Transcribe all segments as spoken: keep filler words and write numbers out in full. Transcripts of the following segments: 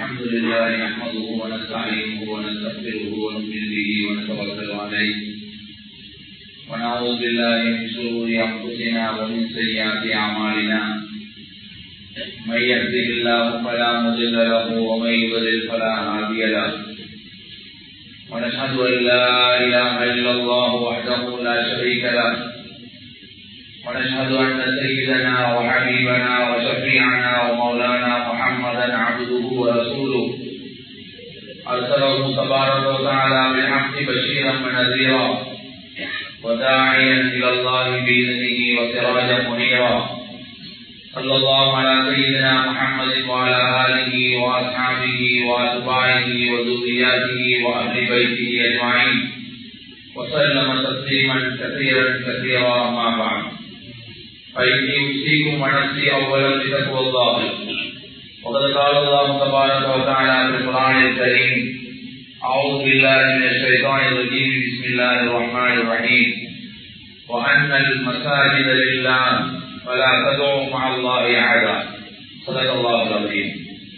الحمد لله نحمده ونستعينه ونستغفره ونؤمن به ونتوكل عليه ونعوذ بالله من شرور أنفسنا ومن سيئات أعمالنا من يهده الله فلا مضل له ومن يضلل فلا هادي له ونشهد أن لا إله إلا الله وحده لا شريك له ونشهد أن سيدنا وحبيبنا وشفيعنا ومولانا محمدا عبده ورسوله أرسله تبارك وتعالى بالحق بشيرا ونذيرا وداعيا إلى الله بإذنه وسراجا منيرا صلى الله على سيدنا محمد وعلى آله وأصحابه وأتباعه وذرياته وأهل بيته أجمعين وسلم تسليما كثيرا كثيرا أما بعد فإني أوصيكم ونفسي أولا بتقوى الله وقد قال الله تبارك وتعالى في القرآن الكريم أعوذ بالله من الشيطان الرجيم بسم الله الرحمن الرحيم وأن المساجد لله فلا تدعوا مع الله أحدا صدق الله العظيم.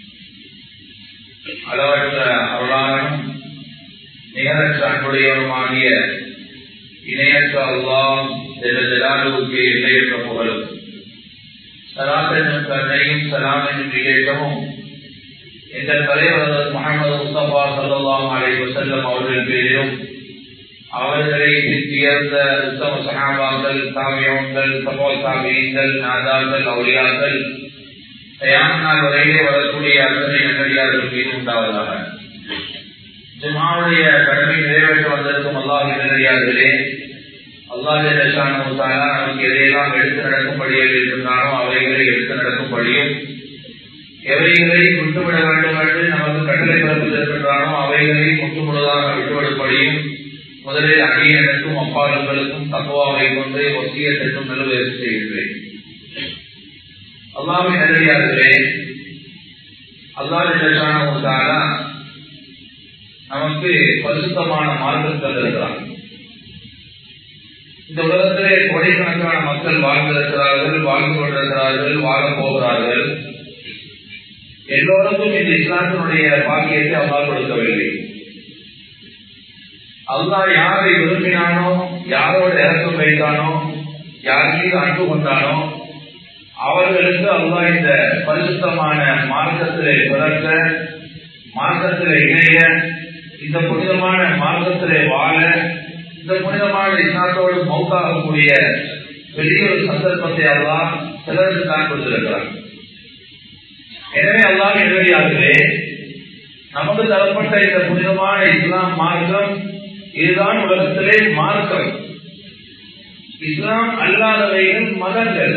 அளவற்ற அருளாளனும் நிகரற்ற அன்புடையவருமாகிய இணையற்ற அல்லாஹ் ஜல்லஜலாலுவுக்கு எல்லையற்ற புகழும் ஸலாத் என்னும் கருணையும் ஸலாம் என்னும் விவேகமும் எங்கள் தலைவர் முஹம்மது முஸ்தபா ஸல்லல்லாஹு அலைஹி வஸல்லம் அவர்கள் பேரிலும் அவர்களை உயர்ந்த உத்தம சஹாபாக்கள் தாபியீன்கள் தபோ தாபியீன்கள் நாதாக்கள் அவுலியாக்கள் கியாமத் நாள் வரையிலே வரக்கூடிய அத்தனை நல்லடியார்கள் மீது உண்டாவதாக. ஜும்ஆவுடைய கடமை நிறைவேற்ற வந்திருக்கும் அல்லாஹ்வின் நல்லடியார்களே, அல்லாஹ் ஜல்ல ஷானஹு தஆலா நமக்கு எதையெல்லாம் எடுத்து நடக்கும்படியாக இருந்தானோ அவைகளை எடுத்து நடக்கும்படியும், எவைகளை விட்டுவிட வேண்டும் என்று நமக்கு கட்டளை பிறப்பித்திருக்கின்றானோ அவைகளை முற்றுமுழுதாக விட்டுவிடும்படியும் முதலில் அடியனுக்கும் அப்பாலுங்களுக்கும் தக்வாவை கொண்டு வசியத்திற்கும் நிறுவனம் செய்கின்றேன். அல்லாஹ்வின் நல்லடியார்களே, அல்லாஹ் ஜல்ல ஷானஹு தஆலா நமக்கு பரிசுத்தமான மார்க்கம் தந்திருக்கிறார். இந்த உலகத்திலே கோடிக்கணக்கான மக்கள் வாழ்ந்திருக்கிறார்கள், வாழ்ந்து கொண்டிருக்கிறார்கள், வாழப் போகிறார்கள். எல்லோருக்கும் இந்த இஸ்லாத்தினுடைய பாக்கியத்தை அல்லாஹ் கொடுக்கவில்லை. அல்லாஹ் யாரை விரும்பினானோ, யாரோட இறக்கம் வைத்தானோ, யார் மீது அன்பு கொண்டானோ அவர்களுக்கு அல்லாஹ் இந்த பரிசுத்தமான மார்க்கத்திலே பிறக்க, மார்க்கத்திலே இணைய, இந்த புனிதமான மார்க்கத்திலே வாழ, இந்த புனிதமான இஸ்லாத்தோடு மௌத்தாகக்கூடிய பெரிய ஒரு சந்தர்ப்பத்தை அல்லாஹ் சிலருக்கு தான் கொடுத்திருக்கிறார். எனவே அல்லாஹ் எழுதியாகவே நமக்கு தரப்பட்ட இந்த புனிதமான இஸ்லாம் மார்க்கம் இதுதான் உலகத்திலே மார்க்கம். இஸ்லாம் அல்லாதவைகள் மதங்கள்.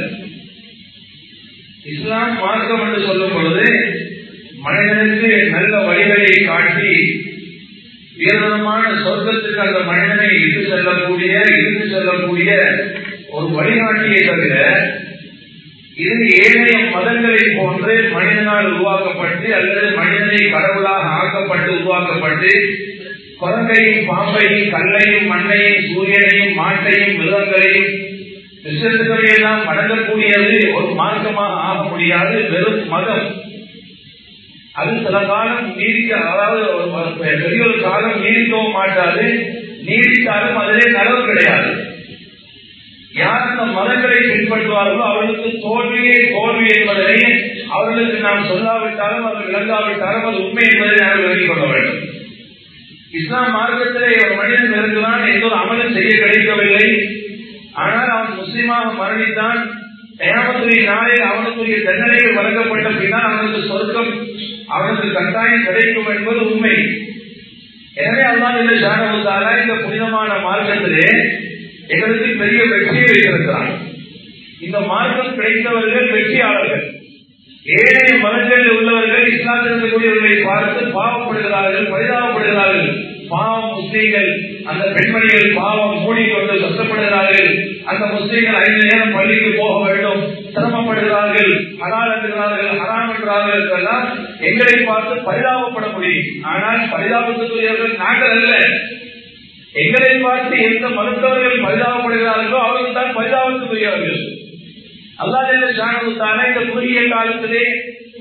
இஸ்லாம் மார்க்கம் என்று சொல்லும் பொழுது மனிதனுக்கு நல்ல வழிகளை காட்டி உயர்தரமான சொர்க்கத்துக்கு அந்த மனிதனை இட்டு செல்லக்கூடிய இட்டு செல்லக்கூடிய ஒரு வழிகாட்டியை தவிர இது ஏனைய மதங்களை போன்று மனிதனால் உருவாக்கப்பட்டு அல்லது மனிதனை கடவுளாக ஆக்கப்பட்டு உருவாக்கப்பட்டு குரங்கையும் பாம்பையும் கல்லையும் மண்ணையும் சூரியனையும் மாட்டையும் மிருகங்களையும் விஷயத்துக்களை எல்லாம் வணங்கக்கூடியது ஒரு மார்க்கமாக ஆக முடியாது. வெறும் மதம். அது சில காலம் நீடிக்க, அதாவது பெரிய ஒரு காலம் நீடிக்கவும் மாட்டாது. நீடித்தாலும் அதிலே நலவு கிடையாது. யார் அந்த மதங்களை பின்பற்றுவார்களோ அவர்களுக்கு தோல்வியே தோல்வி என்பதனை அவர்களுக்கு நாம் சொல்லாவிட்டாலும் அவர்கள் விளங்காவிட்டாலும் அது உண்மை என்பதை நாங்கள் விளங்கிக் கொள்ள வேண்டும். இஸ்லாம் மார்க்கத்திலே ஒரு மனிதன் இருக்கிறான், எந்த ஒரு அமலும் செய்ய கிடைக்கவில்லை. ஆனால் அவன் முஸ்லீமாக மரணித்தான். கியாமத்துடைய நாளில் அவனுக்குரிய தண்டனைகள் வழங்கப்பட்ட பின்னால் அவனுக்கு சொர்க்கம் அவனுக்கு கட்டாயம் கிடைக்கும் என்பது உண்மை. எனவே அல்லாஹ் ஜல்ல ஷானஹு தஆலா இந்த புனிதமான மார்க்கத்திலே எங்களுக்கு பெரிய வெற்றியை வைத்திருக்கிறான். இந்த மார்க்கம் கிடைத்தவர்கள் வெற்றியாளர்கள். ஏழை மதங்களில் உள்ளவர்கள் இஸ்லாத்தில் இருக்கக்கூடியவர்களை பார்த்து பாவப்படுகிறார்கள், பரிதாபப்படுகிறார்கள். பாவம் முஸ்லீம்கள், அந்த பெண்மணிகள் பாவம் மூடிக்கொண்டு கஷ்டப்படுகிறார்கள். அந்த முஸ்லீம்கள் ஐந்து நேரம் பள்ளிக்கு போக வேண்டும், சிரமப்படுகிறார்கள், ஹலால் என்கிறார்கள், ஹராம் என்கிறார்கள் என்றெல்லாம் எங்களை பார்த்து பரிதாபப்பட முடியும். ஆனால் பரிதாபத்துக்குரியவர்கள் நாங்கள் அல்ல. எங்களை பார்த்து எந்த மருத்துவர்கள் பரிதாபப்படுகிறார்களோ அவர்கள் தான் பரிதாபத்துக்குரியவர்கள். அல்லாஹ் ஜல்ல ஷானஹு தஆலா இந்த குறுகிய காலத்திலே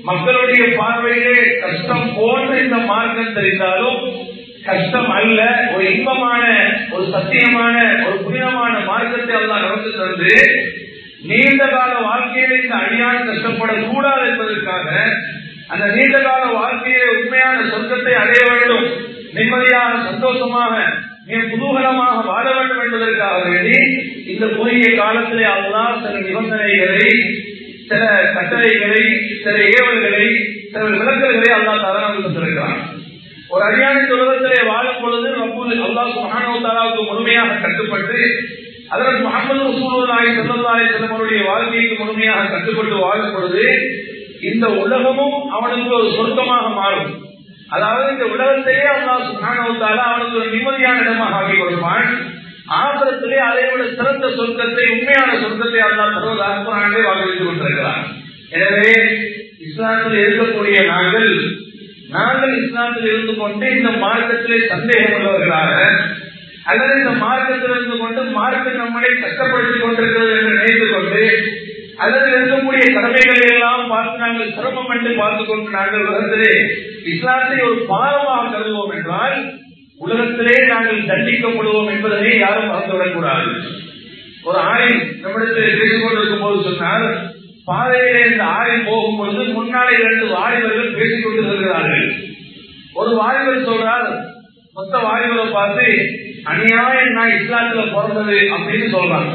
மக்களுடைய பார்வையிலே கஷ்டம் போன்று இந்த மார்க்கம் தெரிந்தாலும் கஷ்டம் அல்ல, ஒரு இன்பமான, ஒரு சத்தியமான, ஒரு புனிதமான மார்க்கத்தை அல்லாஹ் நமக்கு தந்து நீண்ட கால வாழ்க்கையில இந்த அடியான் கஷ்டப்படக்கூடாது என்பதற்காக அந்த நீண்ட கால வாழ்க்கையிலே உண்மையான சொர்க்கத்தை அடைய வேண்டும், நிம்மதியாக சந்தோஷமாக மிக குதூகலமாக வாழ வேண்டும் என்பதற்காக வேண்டி இந்த குறுகிய காலத்திலே அல்லாஹ் சில நிபந்தனைகளை, சில கட்டளைகளை, சில ஏவல்களை, சில விளக்கல்களை அல்லாஹ் தராமல் தந்திருக்கிறான். ஒரு அடியானின் உலகத்திலே வாழும் பொழுது அல்லாஹ் சுப்ஹானஹு வ தஆலாவுக்கு முழுமையாக கட்டுப்பட்டு அதற்கு முஹம்மது ரசூலுல்லாஹி ஸல்லல்லாஹு அலைஹி வஸல்லம் அவருடைய வாழ்க்கைக்கு முழுமையாக கட்டுப்பட்டு வாழும் பொழுது இந்த உலகமும் அவனுக்கு ஒரு சொர்க்கமாக மாறும். அதாவது இந்த உலகத்தையே அல்லாஹ் சுப்ஹானஹு வ தஆலா அவனுக்கு ஒரு நிம்மதியான இடமாக ஆக்கி கொடுப்பான். ஆகிரத்திலே அதை விட சிறந்த சொர்க்கத்தை, உண்மையான சொர்க்கத்தை அல்லாஹ் தருவதாக குர்ஆனிலே வாக்களித்துக் கொண்டிருக்கிறார். எனவே இஸ்லாத்தில் இருக்கக்கூடிய நாங்கள் நாங்கள் இஸ்லாத்தில் இருந்து கொண்டு இந்த மார்க்கத்திலே சந்தேகம் உள்ளவர்களாக அல்லது இந்த மார்க்கத்தில் இருந்து கொண்டு மார்க்கம் நம்மளை கஷ்டப்படுத்திக் கொண்டிருக்கிறது என்று நினைத்துக் கொண்டு அல்லது இருக்கக்கூடிய கடமைகளை எல்லாம் பார்த்து நாங்கள் சிரமம் என்று பார்த்துக் கொண்டு நாங்கள் உலகத்திலே இஸ்லாத்தை ஒரு பாரமாக கருதுவோம் என்றால் உலகத்திலே நாங்கள் தண்டிக்கப்படுவோம் என்பதனை யாரும் மறந்துவிடக்கூடாது. ஒரு ஆணை நம்மிடத்தில் பேசிக் கொண்டிருக்கும் போது சொன்னால், பாதையிலே இந்த ஆணை போகும் பொழுது முன்னாலே இரண்டு வாலிபர்கள் பேசிக் கொண்டு செல்கிறார்கள். ஒரு வாலிபர் சொல்றார், மொத்த வாலிபரை பார்த்து அநியாயம் நான் இஸ்லாத்துல பிறந்தது அப்படின்னு சொல்றான்.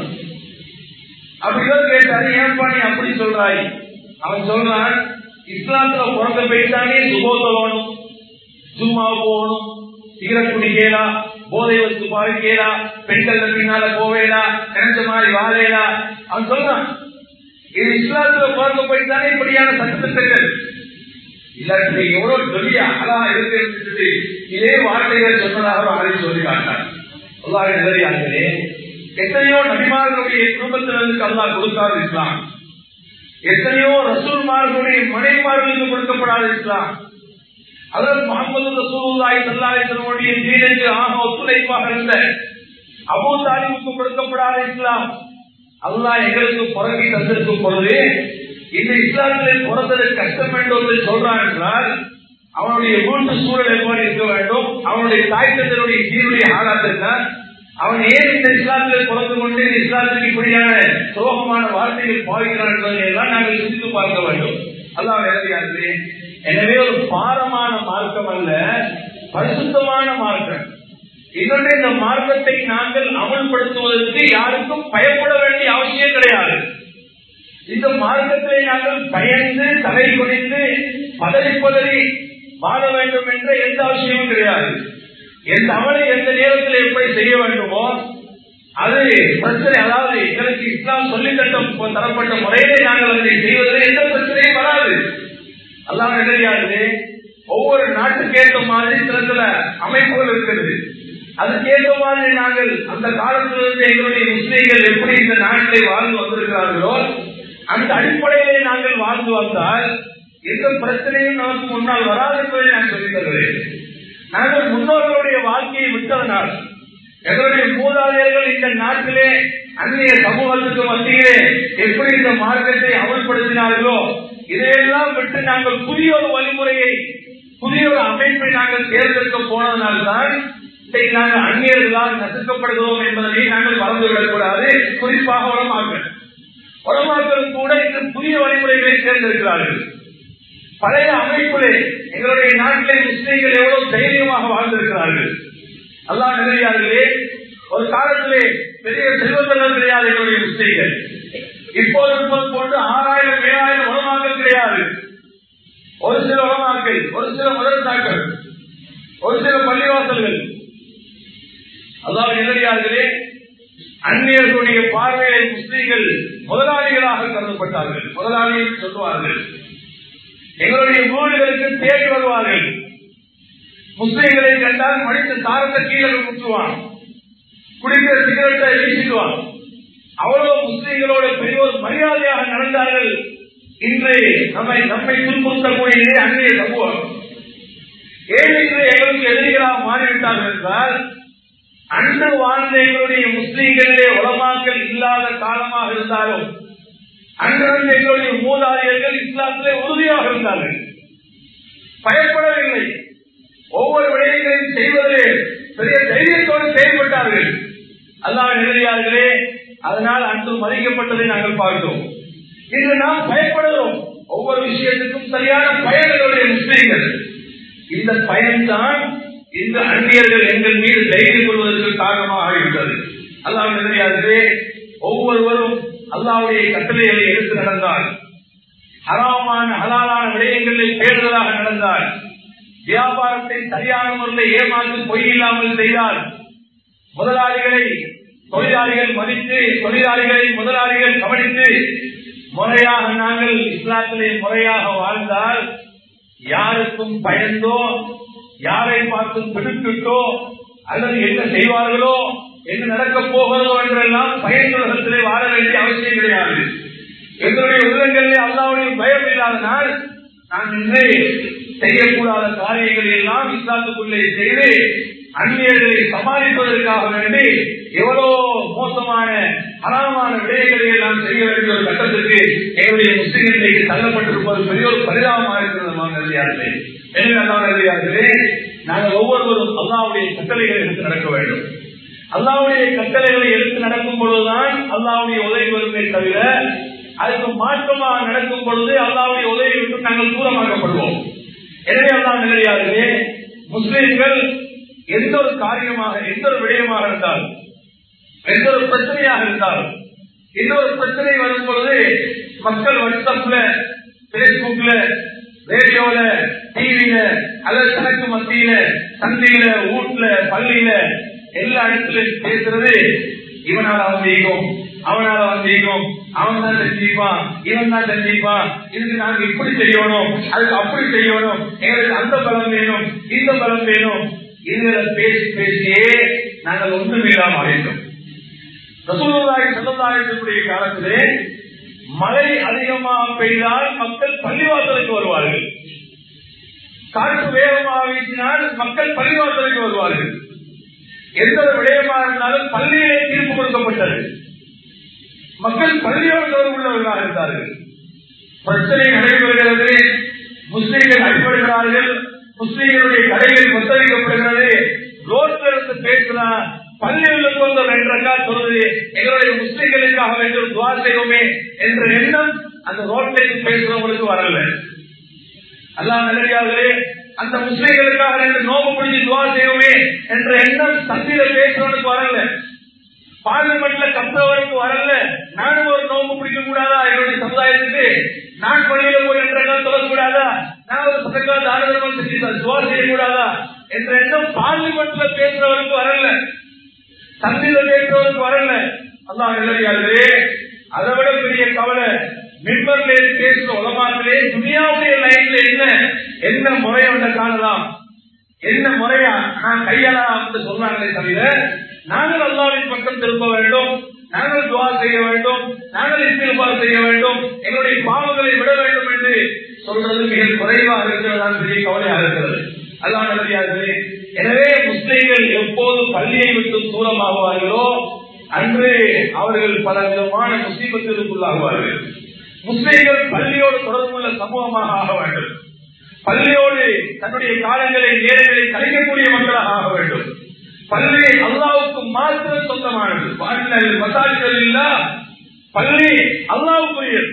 அப்படிதான் கேட்டாரு, ஏன்பா நீ அப்படி சொல்றாய்? அவன் சொல்றான், இஸ்லாத்துல பிறந்த போயிட்டானே சுபோ சொல்லணும், ஜும்மா போகணும், சிகரெட் குடிக்கலா, போதை வச்சு பாதிக்கலா, பெண்கள் பின்னால போவேலா, நினைச்ச மாதிரி வாழையலா. அவன் சொல்றான், இது இஸ்லாத்துல பிறந்த போயிட்டானே இப்படியான சட்டத்திட்டங்கள் இல்லாட்டி எவ்வளவு பெரிய அழகா இருக்கு இதே வார்த்தைகள் சொன்னதாக அழைத்து சொல்லி காட்டார். அல்லாஹ் நிலையார்களே, எத்தனையோ நபிமார்களுடைய குடும்பத்தினருக்கு அல்லாஹ் கொடுக்காத இஸ்லாம், எத்தனையோ ரசூல்மார்களுடைய மனைவிமார்களுக்கு கொடுக்கப்படாத இஸ்லாம், அதற்கு முஹம்மது ரசூலுல்லாஹி ஸல்லல்லாஹு அலைஹி வஸல்லம் தீனுக்கு ஆக ஒத்துழைப்பாக இருந்த அபூ தாலிபுக்கு கொடுக்கப்படாத இஸ்லாம் அல்லாஹ் எங்களுக்கு பிறகு தந்திருக்கும் பொழுது இந்த இஸ்லாத்தில் பிறந்தது கஷ்டம் என்று சொல்றான் என்றால் அவனுடைய வீட்டு சூழல் எவ்வாறு இருக்க வேண்டும், அவனுடைய தாய் தந்தருடைய தீனுடைய ஆளாத்திருந்தா அவன் ஏன் இந்த இஸ்லாத்தில் பிறந்து கொண்டு இஸ்லாத்துக்கு இப்படியான சோகமான வார்த்தைகள் பாவிக்கிறான் என்பதையெல்லாம் நாங்கள் சிந்தித்து பார்க்க வேண்டும். அல்லாஹ் எழுதியாரு. எனவே ஒரு பாரமான மார்க்கம் அல்ல, பரிசுத்தமான மார்க்கம். இன்னொன்று, இந்த மார்க்கத்தை நாங்கள் அமல்படுத்துவதற்கு யாருக்கும் பயப்பட வேண்டிய அவசியம் கிடையாது. இந்த மார்க்கத்தை நாங்கள் பயந்து தலை குனிந்து பதறி பதறி வாழ வேண்டும் என்ற எந்த அவசியமும் கிடையாது. எந்த அமலை எந்த நேரத்தில் எப்படி செய்ய வேண்டுமோ அது பிரச்சனை, அதாவது எங்களுக்கு இஸ்லாம் சொல்லி தட்டம் தரப்பட்ட முறையிலே நாங்கள் அதை செய்வதில் எந்த பிரச்சனையும் வராது. அல்லாஹ் நிலையாது. ஒவ்வொரு நாட்டுக்கேற்ற மாதிரி சில சில அமைப்புகள் இருக்கிறது. அதுக்கேற்ற மாதிரி நாங்கள் அந்த காலத்திலிருந்து எங்களுடைய முஸ்லீம்கள் எப்படி இந்த நாட்டிலே வாழ்ந்து வந்திருக்கிறார்களோ அந்த அடிப்படையிலே நாங்கள் வாழ்ந்து வந்தால் எந்த பிரச்சனையும் நமக்கு முன்னால் வராது என்பதை நான் சொல்லித் தருகிறேன். நாங்கள் முன்னோர்களுடைய வாழ்க்கையை விட்டதனால் எங்களுடைய மூதாதையர்கள் இந்த நாட்டிலே அந்நிய சமூகத்துக்கு மத்தியிலே எப்படி இந்த மார்க்கத்தை அமல்படுத்தினார்களோ இதையெல்லாம் விட்டு நாங்கள் புதிய ஒரு வழிமுறையை, புதிய ஒரு அமைப்பை நாங்கள் தேர்ந்தெடுக்க போனதனால்தான் நாங்கள் அந்நியர்களால் நசுக்கப்படுகிறோம் என்பதை நாங்கள் மறந்துவிடக் கூடாது. குறிப்பாக உலமாக்கள் உலமாக்கள் கூட இந்த புதிய வழிமுறைகளை தேர்ந்தெடுக்கிறார்கள். பழைய அமைப்பிலே எங்களுடைய நாட்டிலே முஸ்லீம்கள் எவ்வளவு தைரியமாக வாழ்ந்திருக்கிறார்கள். அல்லாஹ் நிலையார்களே, ஒரு காலத்திலே பெரிய செல்வந்தர்கள் கிடையாது எங்களுடைய முஸ்லீம்கள். இப்போது போன்று ஆறாயிரம் ஏழாயிரம் உலமாக்கள் கிடையாது. ஒரு சில உலமாக்கள், ஒரு சில மதரசாக்கள், ஒரு சில பள்ளிவாசல்கள். அல்லாஹ் நிலையார்களே, அந்நியர்களுடைய பார்வையை முஸ்லீம்கள் முதலாளிகளாக கருதப்பட்டார்கள். முதலாளி சொல்லுவார்கள், எங்களுடைய வீடுகளுக்கு தேடி வருவார்கள். முஸ்லீம்களை கண்டால் மனித சாரத்தை கீழே குத்துவான், குடிக்கிற சிகரெட்டை வீசிடுவான். அவ்வளவு முஸ்லீம்களோட பெரிய ஒரு மரியாதையாக நடந்தார்கள். இன்று நம்மை நம்மை துன்புறுத்தக்கூடிய அந்நிய சமூகம் ஏன் இன்று எங்களுக்கு எதிரிகளாக மாறிவிட்டார்கள் என்றால், அன்று வாழ்ந்த எங்களுடைய முஸ்லீம்களிலே உலமாக்கள் இல்லாத காலமாக இருந்தாலும் அன்றாண்டு எங்களுடைய மூதாதையர்கள் இஸ்லாத்திலே உறுதியாக இருந்தார்கள், பயப்படவில்லை. ஒவ்வொரு விடயங்களையும் செய்வதிலே பெரிய தைரியத்தோடு செயல்பட்டார்கள். அல்லாஹ் நிலையார்களே, அதனால் அன்று மதிக்கப்பட்டதை நாங்கள் பார்த்தோம். இன்று நாம் பயப்படுகிறோம். ஒவ்வொரு விஷயத்துக்கும் சரியான பயன்களுடைய முஸ்லீம்கள். இந்த பயன்தான் இந்த அந்நியர்கள் எங்கள் மீது தைரியம் கொள்வதற்கு காரணமாக ஆகிவிட்டது. அல்லாஹ் நிலையார்களே, ஒவ்வொருவரும் அல்லாஹ்வுடைய கட்டளைகளை எடுத்து நடந்தால், ஹராமான ஹலாலான விடயங்களில் பேருதலாக நடந்தால், வியாபாரத்தை சரியான முறையில் ஏமாற்று பொய் இல்லாமல் செய்தால், முதலாளிகளை தொழிலாளிகள் மதித்து, தொழிலாளிகளை முதலாளிகள் கவனித்து முறையாக நாங்கள் இஸ்லாத்திலே முறையாக வாழ்ந்தால், யாருக்கும் பயந்தோ யாரை பார்த்தும் பிடித்துட்டோ அல்லது என்ன செய்வார்களோ என்ன நடக்கப் போகிறதோ என்றெல்லாம் பயனுலகத்திலே வாழ வேண்டிய அவசியம் கிடையாது. எங்களுடைய உள்ளங்களிலே அல்லாஹ்வுடைய பயம் இல்லாதனால் நான் இன்று செய்யக்கூடாத காரியங்களை எல்லாம் இஸ்லாத்துக்குள்ளே செய்து அந்நியர்களை சமாளிப்பதற்காக வேண்டி எவ்வளவு மோசமான ஹராமான விடயங்களை எல்லாம் செய்ய வேண்டிய ஒரு கட்டத்திற்கு எங்களுடைய முஸ்லிம்களுக்கு தள்ளப்பட்டிருப்பது பெரிய ஒரு பரிதாபமாக இருக்கிறது. எனவே அல்லாஹ்விலே நாங்கள் ஒவ்வொருவரும் அல்லாஹ்வுடைய கட்டளைகளை எடுத்து நடக்க வேண்டும். அல்லாஹ்வுடைய கட்டளைகளை எடுத்து நடக்கும் பொழுதுதான் அல்லாஹ்வுடைய உதவி வருமே தவிர, அதுக்கு மாற்றமாக நடக்கும் பொழுது அல்லாஹ்வுடைய உதவி விட்டு நாங்கள் தூரமாக்கப்படுவோம். எனவே அல்லாஹ் நிலையாகவே முஸ்லிம்கள் எந்த ஒரு காரியமாக எந்த ஒரு விடயமாக இருந்தாலும், எந்த ஒரு பிரச்சனையாக இருந்தாலும், எந்த ஒரு பிரச்சனை வரும் பொழுது மக்கள் வாட்ஸ்அப்ல, பேஸ்புக்ல, ரேடியோல, டிவியில அல்லது தனக்கு மத்தியில, சந்தையில, வீட்டுல, பள்ளியில எல்லா இடத்துலயும் பேசுறது, இவனால வந்திருக்கும், அவனால வந்திருக்கும், அவன் தான் செஞ்சிருப்பான், இவன் தான் செஞ்சிருப்பான், இதுக்கு நாங்க இப்படி செய்யணும், அதுக்கு அப்படி செய்யணும், எங்களுக்கு அந்த பலம் வேணும், இந்த பலம் வேணும், இதுல பேசி பேசியே நாங்கள் ஒன்றுமில்லாம அடைந்தோம். ரசூலுல்லாஹி ஸல்லல்லாஹு அலைஹி வஸல்லம் காலத்திலே மழை அதிகமாக பெய்தால் மக்கள் பள்ளிவாசலுக்கு வருவார்கள். காற்று வேகமாக வீசினால் மக்கள் பள்ளிவாசலுக்கு வருவார்கள். எந்த ஒரு விடயமாக இருந்தாலும் பள்ளியிலே தீர்ப்பு கொடுக்கப்பட்டது. மக்கள் பள்ளியோடு தொடர்புள்ளவர்களாக இருந்தார்கள். பிரச்சனை நடைபெறுகிறது, முஸ்லீம்கள் அடிபடுகிறார்கள், முஸ்லீம்களுடைய கடைகள் ஒத்தரிக்கப்படுகிறது, ரோட்ல இருந்து பேசுறான், பள்ளிகளுக்கு வந்து ரெண்டரைக்கா சொல்றது, எங்களுடைய முஸ்லீம்களுக்காக வேண்டிய ஒரு துவா செய்வோமே என்ற எண்ணம் அந்த ரோட்ல பேசுறவங்களுக்கு வரல. அல்லாஹ் நல்லடியார்களே, அந்த முஸ்லீம்களுக்காக ரெண்டு நோம்பு பிடிச்சி துவா செய்வோமே என்ற எண்ணம் சந்தியில பேசுறவனுக்கு வரல, பார்லிமெண்ட்ல கத்துறவனுக்கு வரல. நானும் ஒரு நோம்பு பிடிக்க கூடாதா என்னுடைய சமுதாயத்துக்கு, நான் பள்ளியில போய் ரெண்டரைக்கா சொல்லக்கூடாதா, நான் ஒரு சதக்கா தான தர்மம் செஞ்சு துவா செய்யக்கூடாதா என்ற எண்ணம் பார்லிமெண்ட்ல பேசுறவனுக்கு வரல, சந்தியில பேசுறவனுக்கு வரல. அல்லாஹ் நல்லடியார்களே, அதை விட பெரிய கவலை மிம்பர்ல பேசுற உலமாக்களே துனியாவுடைய லைன்ல என்ன என்ன முறைய ஒன்றை காணலாம், என்ன முறையா நான் கையாளலாம் சொல்றாங்களே தவிர, நாங்கள் அல்லாஹ்வின் பக்கம் திரும்ப வேண்டும், நாங்கள் துவா செய்ய வேண்டும், நாங்கள் இஸ்திக்பார் செய்ய வேண்டும், எங்களுடைய பாவங்களை விட வேண்டும் என்று சொல்றது மிக குறைவாக இருக்கிறது, பெரிய கவலையாக இருக்கிறது. அல்லாஹ் நல்லடியார்களே, எனவே முஸ்லிம்கள் எப்போது பள்ளியை விட்டு தூரமாகுவார்களோ அன்று அவர்கள் பல விதமான முசீபத்திற்குள்ளாகுவார்கள். முஸ்லிம்கள் பள்ளியோடு தொடர்புள்ள சமூகமாக ஆக வேண்டும், பள்ளியோடு தன்னுடைய காலங்களை நேரங்களை கழிக்கக்கூடிய மக்களாக ஆக வேண்டும். பள்ளி அல்லாஹ்வுக்கு மாத்திரம் சொந்தமானது, மசாஜிகள் இல்ல, பள்ளி அல்லாஹ்வுக்குரியது.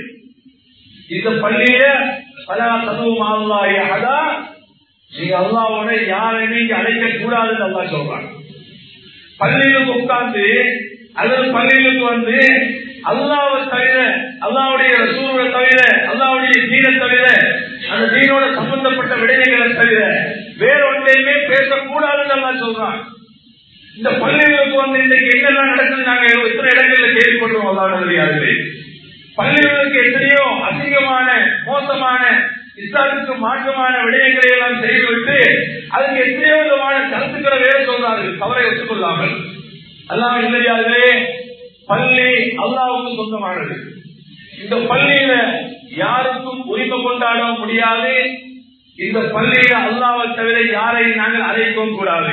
இந்த பள்ளியில பல சமூகம் அல்லாஹ் நீங்க அல்லாஹ்வோட யாரை நீங்க அழைக்க கூடாதுன்னு அல்லாஹ் சொல்றாங்க. பள்ளியிலுக்கு உட்கார்ந்து அல்லது பள்ளியிலுக்கு வந்து அல்லாஹ்வை தவிர, அல்லாஹ்வுடைய ரசூலை தவிர, அல்லாஹ்வுடைய தீனை தவிர, அந்த தீனோட சம்பந்தப்பட்ட விடயங்களை தவிர வேற ஒன்றையுமே பேசக்கூடாதுன்னு அல்லாஹ் சொல்றாங்க. இந்த பள்ளிகளுக்கு வந்து இன்னைக்கு என்னெல்லாம் நடக்குது நாங்க எத்தனை இடங்கள்ல கேள்விப்படுறோம். அல்லாஹ் நல்லடியார்களே, பள்ளிகளுக்கு எத்தனையோ அசிங்கமான மோசமான இஸ்லாத்துக்கு மாற்றமான விடயங்களை எல்லாம் செய்துவிட்டு அதுக்கு எத்தனையோ விதமான கருத்துக்களை வேற சொல்றார்கள், தவறை ஒத்துக்கொள்ளாமல். அல்லாஹ் நல்லடியார்களே, பள்ளி அல்லாஹ்வுக்கு சொந்தமானது. இந்த பள்ளியில யாருக்கும் உரிமை கொண்டாட முடியாது. இந்த பள்ளியில அல்லாஹ்வை தவிர யாரையும் நாங்கள் அழைக்கவும் கூடாது.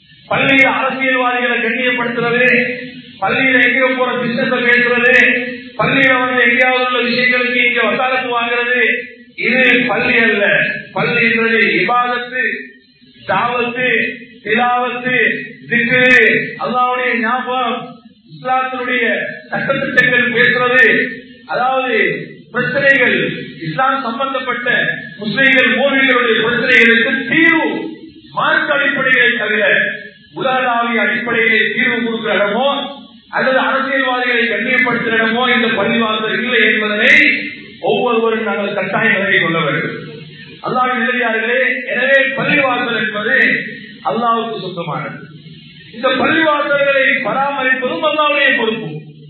பள்ளியில அரசியல்வாதிகளை கண்ணியப்படுத்துறது, பள்ளியில எங்கேயோ போற பிசினஸ் பேசுறது, பள்ளியில வந்து எங்கேயாவது உள்ள விஷயங்களுக்கு இங்க வக்காலத்து வாங்குறது இது பள்ளி அல்ல. பள்ளி என்பது இபாதத்து, தாவத்து, திலாவத்து, திக்ரு, அல்லாஹ்வுடைய ஞாபகம், இஸ்லாத்தினுடைய சட்டத்திட்டங்கள் பேசுறது, அதாவது பிரச்சனைகள், இஸ்லாம் சம்பந்தப்பட்ட முஸ்லிம்கள் மூவிகளுடைய பிரச்சனைகளுக்கு தீர்வு மார்க்க அடிப்படைகளை தவிர உலகளாவிய அடிப்படையிலே தீர்வு கொடுக்கிற இடமோ அல்லது அரசியல்வாதிகளை கண்ணியப்படுத்துகிற இடமோ இந்த பள்ளிவாசல் இல்லை என்பதனை ஒவ்வொருவரும் நாங்கள் கட்டாயம் நிலை கொள்ள வேண்டும். அல்லாஹ்வின் நல்லடியார்களே, எனவே பள்ளிவாசல் என்பது அல்லாஹ்வுக்கு சொந்தமானது. இந்த பள்ளிவாசல்களை பராமரிப்பதும் அல்லாஹ்வுடைய பொறுப்பு.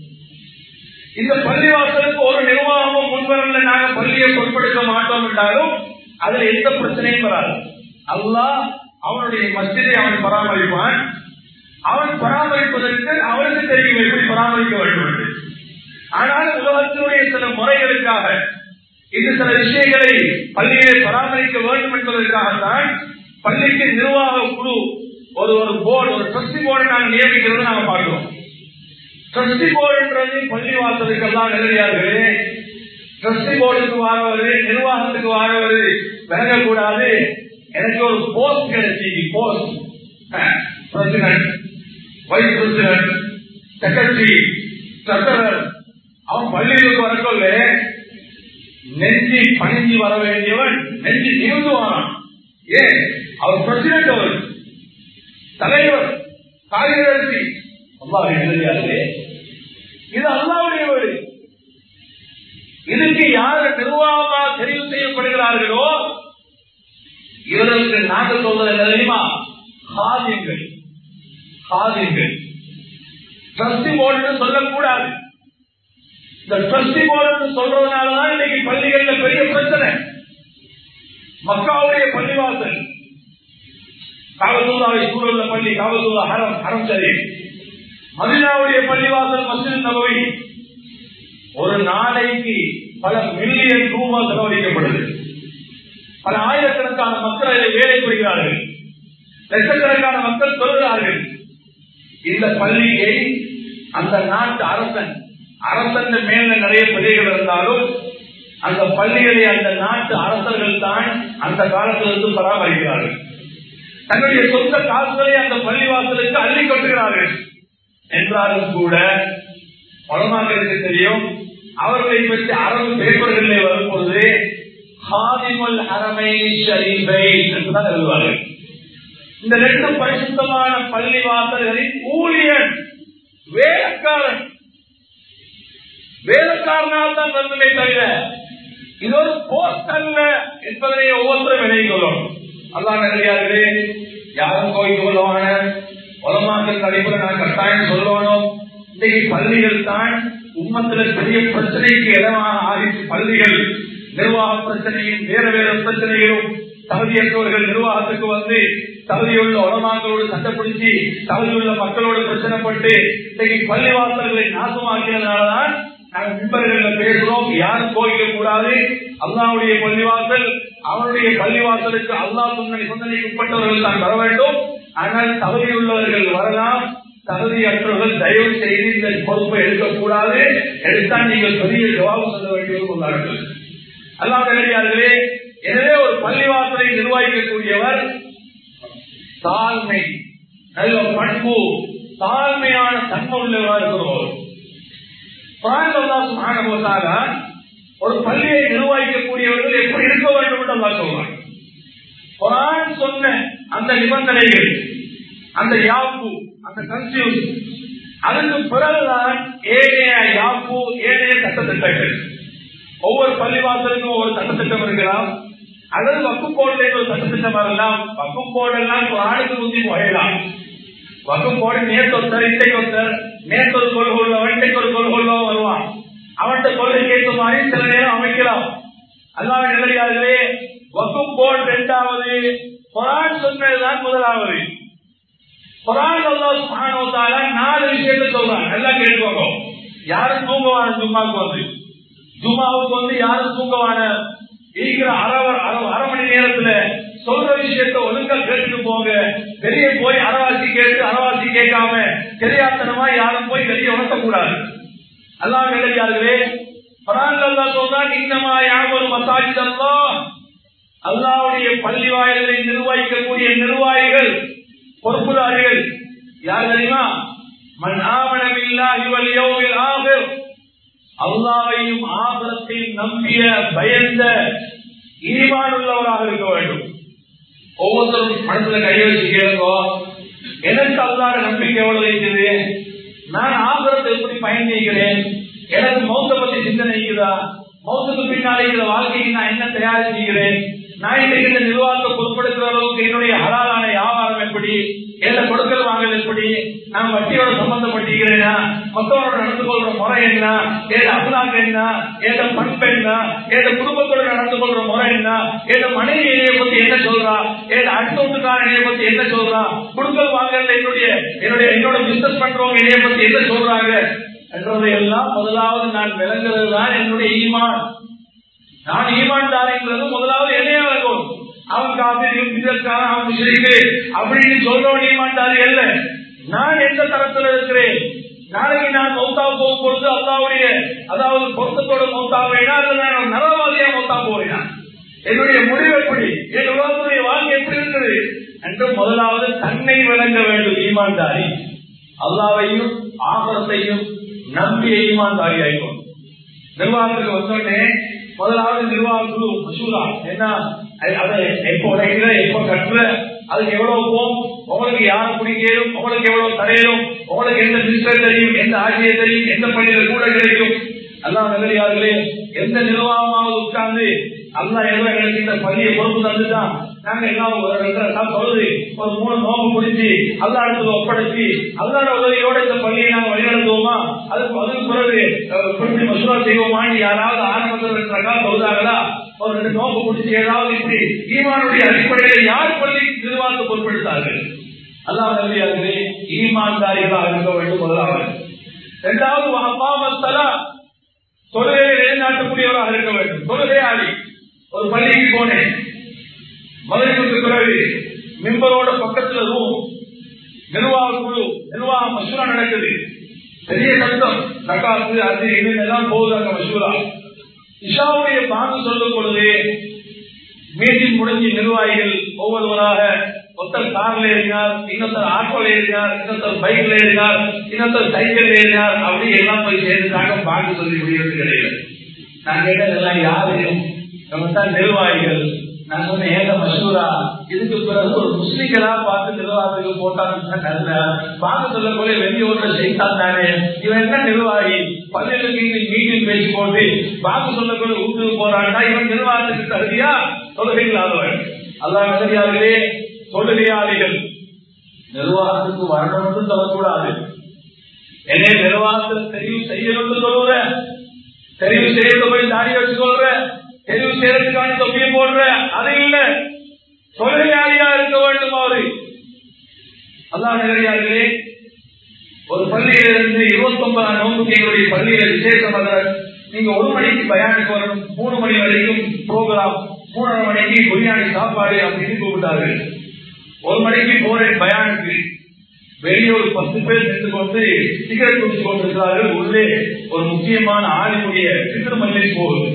இந்த பள்ளிவாசலுக்கு ஒரு நிர்வாகமும் முன்வரல, நாங்கள் பள்ளியை பொறுப்பெடுக்க மாட்டோம் என்றாலும் அதுல எந்த பிரச்சனையும் வராது. அல்லாஹ் அவனுடைய மஸ்ஜிதை அவன் பராமரிப்பான். அவன் பராமரிப்பதற்கு அவனுக்கு தெரியும் எப்படி பராமரிக்க வேண்டும் என்று. ஆனால் உலகத்தினுடைய சில முறைகளுக்காக இந்த சில விஷயங்களை பள்ளியை பராமரிக்க வேண்டும் என்பதற்காகத்தான் பள்ளிக்கு நிர்வாக குழு ஒரு ஒரு போர்டு, ஒரு ட்ரஸ்டி போர்டு நாங்கள் நியமிக்கிறது நாங்கள் பார்க்கிறோம். ட்ரஸ்டி போர்டுன்றது பள்ளி வாசலுக்கெல்லாம் நிலையார்களே, ட்ரஸ்டி போர்டுக்கு வாரவது, நிர்வாகத்துக்கு வாரவது விளங்கக்கூடாது. எனக்கு ஒரு போஸ்ட் கிடைச்சி, post president, vice president, secretary, treasurer, அவன் பள்ளிகளுக்கு வரக்கொள்ள நெஞ்சி பணிஞ்சு வர வேண்டியவன் நெஞ்சி நிமிந்து வாரான். ஏன்? அவர் பிரசிடன்ட், அவர் தலைவர், காரியதர்சி. அல்லாஹ்வுடைய நல்லடியார்களே, இது அல்லாஹ்வுடைய வீடு. இதுக்கு யார் நிர்வாகமாக தெரிவு செய்யப்படுகிறார்களோ இவர்களுக்கு நாங்கள் சொல்வது என்ன தெரியுமா? ஹாதிம்கள். ஹாதிம்கள் ட்ரஸ்டி போர்டு சொல்லக்கூடாது. இந்த ட்ரஸ்டி போர்டு சொல்றதுனாலதான் இன்னைக்கு பள்ளிகள்ல பெரிய பிரச்சனை. மக்காவுடைய பள்ளிவாசல், காபத்துல்லாவை சூழல்ல பள்ளி, காபத்துல்லா ஹரம், ஹரம் ஷரீஃப், மதீனாவுடைய பள்ளிவாசல் மஸ்ஜித் நபவி, ஒரு நாளைக்கு பல மில்லியன் ரூபாய் செலவழிக்கப்படுது. பல ஆயிரக்கணக்கான மக்கள் அதில் வேலை புரிகிறார்கள், லட்சக்கணக்கான மக்கள் சொல்கிறார்கள். இந்த பள்ளியை அந்த நாட்டு அரசன், அரசன் மேல நிறைய பிள்ளைகள் இருந்தாலும் அந்த பள்ளிகளை அந்த நாட்டு அரசர்கள் தான் அந்த காலத்திலிருந்து பராமரிக்கிறார்கள். தன்னுடைய சொந்த காசுகளை அந்த பள்ளிவாசலுக்கு அள்ளி கொட்டுகிறார்கள். என்றாலும் கூட உலமாக்களுக்கு தெரியும், அவர்களை பற்றி அரபு பேப்பர்களிலே வரும்போது ஹாதிமுல் ஹரமைனி ஷரீஃபை என்றுதான் எழுதுவார்கள். இந்த ரெண்டு பரிசுத்தமான பள்ளிவாசல்களின் ஊழியன், வேலைக்காரன், வேலைக்காரனால் தான் வருவதை தவிர இது ஒரு போஸ்ட் அல்ல என்பதனை ஒவ்வொருத்தரும் விலகிக் கொள்ளும். அல்லாஹ் நல்லடியார்களே, யாரும் கோயில் கொள்வான உலமாக்கள் அடிப்படை நான் கட்டாயம் சொல்லணும். இன்னைக்கு பள்ளிகள் தான் உம்மத்தில் பெரிய பிரச்சனைக்கு இடமாக ஆகிட்டு, பள்ளிகள் நிர்வாக பிரச்சனையும் வேற வேற பிரச்சனைகளும், தகுதியற்றவர்கள் நிர்வாகத்துக்கு வந்து தகுதியுள்ள உலமாக்களோடு சட்டப்படுத்தி தகுதியுள்ள மக்களோடு பிரச்சனைப்பட்டு இன்னைக்கு பள்ளிவாசல்களை நாசமாக்கினதுனாலதான் நாங்கள் மிம்பர்களில் பேசுறோம். யாரும் கோயிக்க கூடாது, அல்லாஹ்வுடைய பள்ளிவாசல், அவனுடைய பள்ளிவாசலுக்கு அல்லாஹ் சொன்ன நிபந்தனைக்கு உட்பட்டவர்கள் தான் வர வேண்டும். ஆனால் தகுதியுள்ளவர்கள் வரலாம், தகுதியற்றவர்கள் தயவு செய்து இந்த பொறுப்பை எடுக்கக்கூடாது. எடுத்தால் நீங்கள் பெரிய ஜவாபு சொல்ல வேண்டியது கொண்டார்கள். அல்லாஹ் நல்லடியார்களே, எனவே ஒரு பள்ளிவாசலை நிர்வகிக்கக்கூடியவர் தாழ்மை, நல்ல பண்பு, தாழ்மையான தன்மை உள்ளவராக இருக்கிறோம். ஒரு பள்ளியை நிர்வகிக்கக்கூடியவர்கள் எப்படி இருக்க வேண்டும் என்று அல்லாஹ் சொல்றான். குர்ஆன் சொன்ன அந்த நிபந்தனைகள், அந்த யாப்பு, அந்த கன்சியூஸ், அதுக்கு பிறகுதான் ஏனைய யாப்பு, ஏனைய சட்டத்திட்டங்கள். ஒவ்வொரு பள்ளிவாசலுக்கும் ஒவ்வொரு சட்டத்திட்டம் இருக்கலாம், அல்லது வக்ஃப் போர்டுல ஒரு சட்டத்திட்டம் வரலாம். வக்ஃப் போர்டு எல்லாம் குர்ஆனுக்கு முந்தி போயிடலாம். வக்ஃப் போர்டு நேற்று ஒருத்தர், இன்றைக்கு ஒருத்தர், நேற்று ஒரு கொள்கை உள்ளவன், இன்றைக்கு ஒரு கொள்கை உள்ளவன் வருவான். அவன்கிட்ட கொள்கை கேட்க மாதிரி சில நேரம் அமைக்கலாம். அல்லாஹ் நல்லடியார்களே, வக்ஃப் போர்டு இரண்டாவது, குர்ஆன் சொன்னதுதான் முதலாவது. குர்ஆன் அல்லாஹ் சுப்ஹானஹு வ தஆலா நாலு விஷயத்தை சொல்றான். எல்லாம் கேட்டுக்கோங்க. யாரும் தூங்குவான ஜும்மாவுக்கு வந்து, ஜும்மாவுக்கு வந்து யாரும் தூங்குவான இருக்கிற அரை அரை மணி நேரத்துல சொல்ற விஷயத்த ஒழுங்கா கேட்டுட்டு போங்க. வெளியே போய் அறவாசி கேட்டு அறவாசி கேட்காம தெரியாதனமா யாரும் போய் வெளியே உணர்த்தக்கூடாது. அல்லாஹ் நல்லடியார்களே, குர்ஆன்ல அல்லாஹ் சொல்றான், இன்னமா யாமுரு மசாஜித் அல்லாஹ், அல்லாஹ்வுடைய பள்ளி வாயில்களை நிர்வகிக்கக்கூடிய நிர்வாகிகள், பொறுப்புதாரிகள் யார் தெரியுமா? மன் ஆமன பில்லாஹி வல் யௌமில் ஆகிர், அல்லாஹ்வையும் ஆகிரத்தையும் நம்பிய பயந்த ஈமான் உள்ளவராக இருக்க வேண்டும். ஒவ்வொருத்தரும் மனசுல கையை வச்சு கேளுங்க, எனக்கு அல்லாஹ்வுடைய நம்பிக்கை எவ்வளவு இருக்குது? நான் ஆகிரத்தை எப்படி பயணிக்கிறேன்? எனக்கு மௌத்த பத்தி சிந்தனை இருக்குதா? மௌத்துக்கு பின்னாலே இருக்கிற வாழ்க்கைக்கு நான் என்ன தயார் செய்கிறேன்? நான் இன்றைக்கு இந்த நிர்வாகத்தை பொருட்படுத்துற அளவுக்கு என்னுடைய ஹலாலான வியாபாரம் எப்படி, எந்த கொடுக்கல் வாங்கல் எப்படி, நான் வட்டியோட சம்பந்தப்பட்டிருக்கிறேனா, மற்றவரோட நடந்து கொள்ற முறை என்ன, ஏத அபுலாக்கு என்ன, ஏத பண்பு என்ன, ஏத குடும்பத்தோட நடந்து கொள்ற முறை என்ன, ஏத மனைவி இணைய பத்தி என்ன சொல்றா, ஏத அடுத்த வீட்டுக்கார இணைய பத்தி என்ன சொல்றா, கொடுக்கல் வாங்கல என்னுடைய என்னுடைய என்னோட பிசினஸ் பண்றவங்க இணைய பத்தி என்ன சொல்றாங்க என்றதையெல்லாம் முதலாவது நான் விளங்குறது தான் என்னுடைய ஈமான். நான் ஈமான்தாரிங்கிறது முதலாவது என்னையா இருக்கும். அவன் காப்பீடு பிதற்கான அவன் முஸ்லிக்கு அப்படின்னு சொல்றவன் ஈமான்தாரி அல்ல. நான் எந்த தரத்தில் இருக்கிறேன்? நாளைக்கு நான் மௌத்தா போகும் பொழுது அல்லாஹ்வுடைய அதாவது பொருத்தத்தோட மௌத்தா வேணா அல்லது நான் நரவாதியா மௌத்தா போவேனா? என்னுடைய முடிவு எப்படி, என் உலகத்துடைய வாழ்க்கை எப்படி இருக்கிறது என்று முதலாவது தன்னை விளங்க வேண்டும் ஈமான்தாரி. அல்லாஹ்வையும் ஆகிரத்தையும் நம்பிய ஈமான்தாரி ஆகும். நிர்வாகத்துக்கு வந்தோடனே முதலாவது நிர்வாக குழு மசூரா என்ன, அதை எப்போ உடைக்கிற, எப்போ கட்டுற, அதுக்கு எவ்வளவு போகும், உங்களுக்கு யாரை பிடிக்கும், உங்களுக்கு எவ்வளவு தரையிலும், உங்களுக்கு எந்த மினிஸ்டர் தெரியும், எந்த ஆட்சியர் தெரியும், எந்த பள்ளியில கூட கிடைக்கும். அல்லாஹ் நல்லடியார்களே, எந்த நிர்வாகமாவது உட்கார்ந்து அல்லாஹ் எவ்வளவு எங்களுக்கு இந்த பள்ளியை பொறுப்பு தந்துட்டான், நாங்க எல்லாம் ஒரு ரெண்டு சொல்லுது ஒரு மூணு நோம்பு முடிச்சு அல்லா இடத்துல ஒப்படைச்சு அல்லாட உதவியோட இந்த பள்ளியை நாங்க வழிநடத்துவோமா, அதுக்கு அதுக்கு பிறகு குறிப்பிட்டு மசூரா செய்வோமான்னு யாராவது ஆரம்பத்தில் ரெண்டு சொல்றாங்களா? ஒரு ரெண்டு நோம்பு முடிச்சு ஏதாவது இப்படி ஈமானுடைய அடிப்படையில யார் பள்ளி நிர்வாகத்தை பொறுப்பெடுத்தார்கள்? அல்லாஹ் நல்லடியார்களே, ஈமான்தாரிகளாக இருக்க வேண்டும் முதலாவது. இரண்டாவது அப்பாமத்தலா, தொழுகையை நிலைநாட்டக்கூடியவராக இருக்க வேண்டும். தொழுகையாளி. ஒரு பள்ளிக்கு போனேன், மதுரைக்கு பிறகு மிம்பரோட பக்கத்துல ரூம், நிர்வாக குழு நிர்வாக மசூரா நடக்குது, பெரிய சட்டம் தக்காத்து அது இது எல்லாம் போகுதாங்க மசூரா. இஷாவுடைய பாங்கு சொல்லும் பொழுது மீட்டிங் முடிஞ்சு நிர்வாகிகள் ஒவ்வொருவராக, ஒருத்தர் கார்ல ஏறினார், இன்னொருத்தர் ஆட்டோல ஏறினார், இன்னொருத்தர் பைக்ல ஏறினார், இன்னொருத்தர் சைக்கிள் ஏறினார், அப்படி எல்லாம் போய் சேர்ந்துட்டாங்க. பாங்கு சொல்லி முடிகிறது கிடையாது. நான் கேட்டதெல்லாம் யாரையும் நம்ம தான் நிர்வாகிகள். நான் சொன்ன ஏக மசூரா, இதுக்கு பிறகு ஒரு முஸ்லிம்களா பார்த்து நிர்வாகத்துக்கு போட்டாங்க நல்ல பாங்க சொல்ல போல வெளியோட செய்தான் தானே, இவன் என்ன நிர்வாகி, பள்ளிகளுக்கு மீட்டிங் பேசி போட்டு பாங்க சொல்ல போல வீட்டுக்கு போறான்னா இவன் நிர்வாகத்துக்கு தகுதியா? தொழுகைகளாதவன். அல்லாஹ் நல்லடியார்களே, தொழுகையாளிகள் நிர்வாகத்துக்கு வரணும்னு சொல்லக்கூடாது. என்னை நிர்வாகத்தில் தெரிவு செய்யணும்னு சொல்லுற, தெரிவு செய்யறது போய் தாடி வச்சு சொல்ற, தெரிவு செய்யறதுக்கான தொப்பியை போடுற, அது இல்ல. தொழுகையாளியா இருக்க வேண்டும் அவரு. அல்லாஹ் நல்லடியார்களே, ஒரு பள்ளியிலிருந்து இருபத்தி ஒன்பதாம் நோம்புக்கு எங்களுடைய பள்ளியில விசேஷம். நீங்க ஒரு மணிக்கு பயானுக்கு வரணும், மூணு மணி வரைக்கும் ப்ரோக்ராம், மூணரை மணிக்கு பிரியாணி சாப்பாடு அப்படின்னு கூப்பிட்டார்கள். ஒரு மணிக்கு போறேன் பயானுக்கு, வெளியே ஒரு பத்து பேர் நின்று கொண்டு சிகரெட் குடிச்சு கொண்டிருக்கிறார்கள். உள்ளே ஒரு முக்கியமான ஆளுடைய திருமணி போகுது.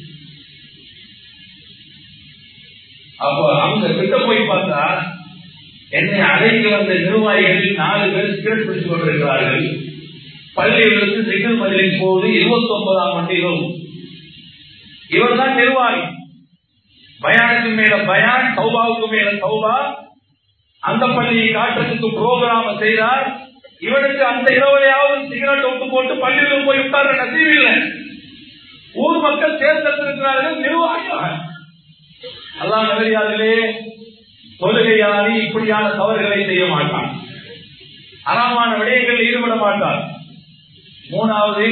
அப்ப அவங்க கிட்ட போய் பார்த்தா என்னை அழைக்க வந்த நிர்வாகிகளில் நாலு பேர் சிகரெட் குடிச்சு கொண்டிருக்கிறார்கள். பள்ளியிலிருந்து சிகர் மதிலின் போது இருபத்தி ஒன்பதாம் வண்டியிலும் இவர் தான் நிர்வாகி. பயானுக்கு மேல பயான், சௌபாவுக்கு மேல சௌபா, அந்த பள்ளியை காட்டுறதுக்கு புரோகிராம செய்தார். இவனுக்கு அந்த இரவுலையாவது சிகரெட் ஒட்டு போட்டு பள்ளியில் போய் உட்கார்ற நசீவு இல்லை. ஊர் மக்கள் தேர்ந்தெடுத்திருக்கிறார்கள் நிர்வாகியாக. அல்லாஹ் நல்லடியார்களே, தொழுகையாளி இப்படியான தவறுகளை செய்ய மாட்டான், அறமான விடயங்களில் ஈடுபட மாட்டார். மூணாவது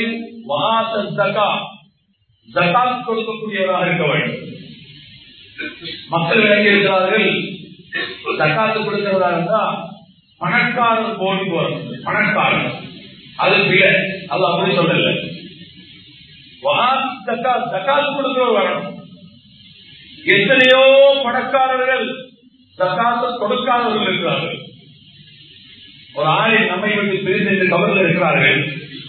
ஜகாத் கொடுக்கக்கூடியவராக இருக்க வேண்டும். மக்கள் விளங்கி இருக்கிறார்கள், ஜகாத்து கொடுக்கிறவராக இருந்தா பணக்காரர் போட்டி போறது, பணக்காரர் அது பிழை. அது அப்படி சொல்லல. ஜகாத்து கொடுக்கிறவர் வரணும். எத்தனையோ பணக்காரர்கள் ஜகாத்து கொடுக்காதவர்கள் இருக்கிறார்கள். ஒரு ஆளை நம்மை விட்டு பிரிந்து கவர்ல இருக்கிறார்கள்.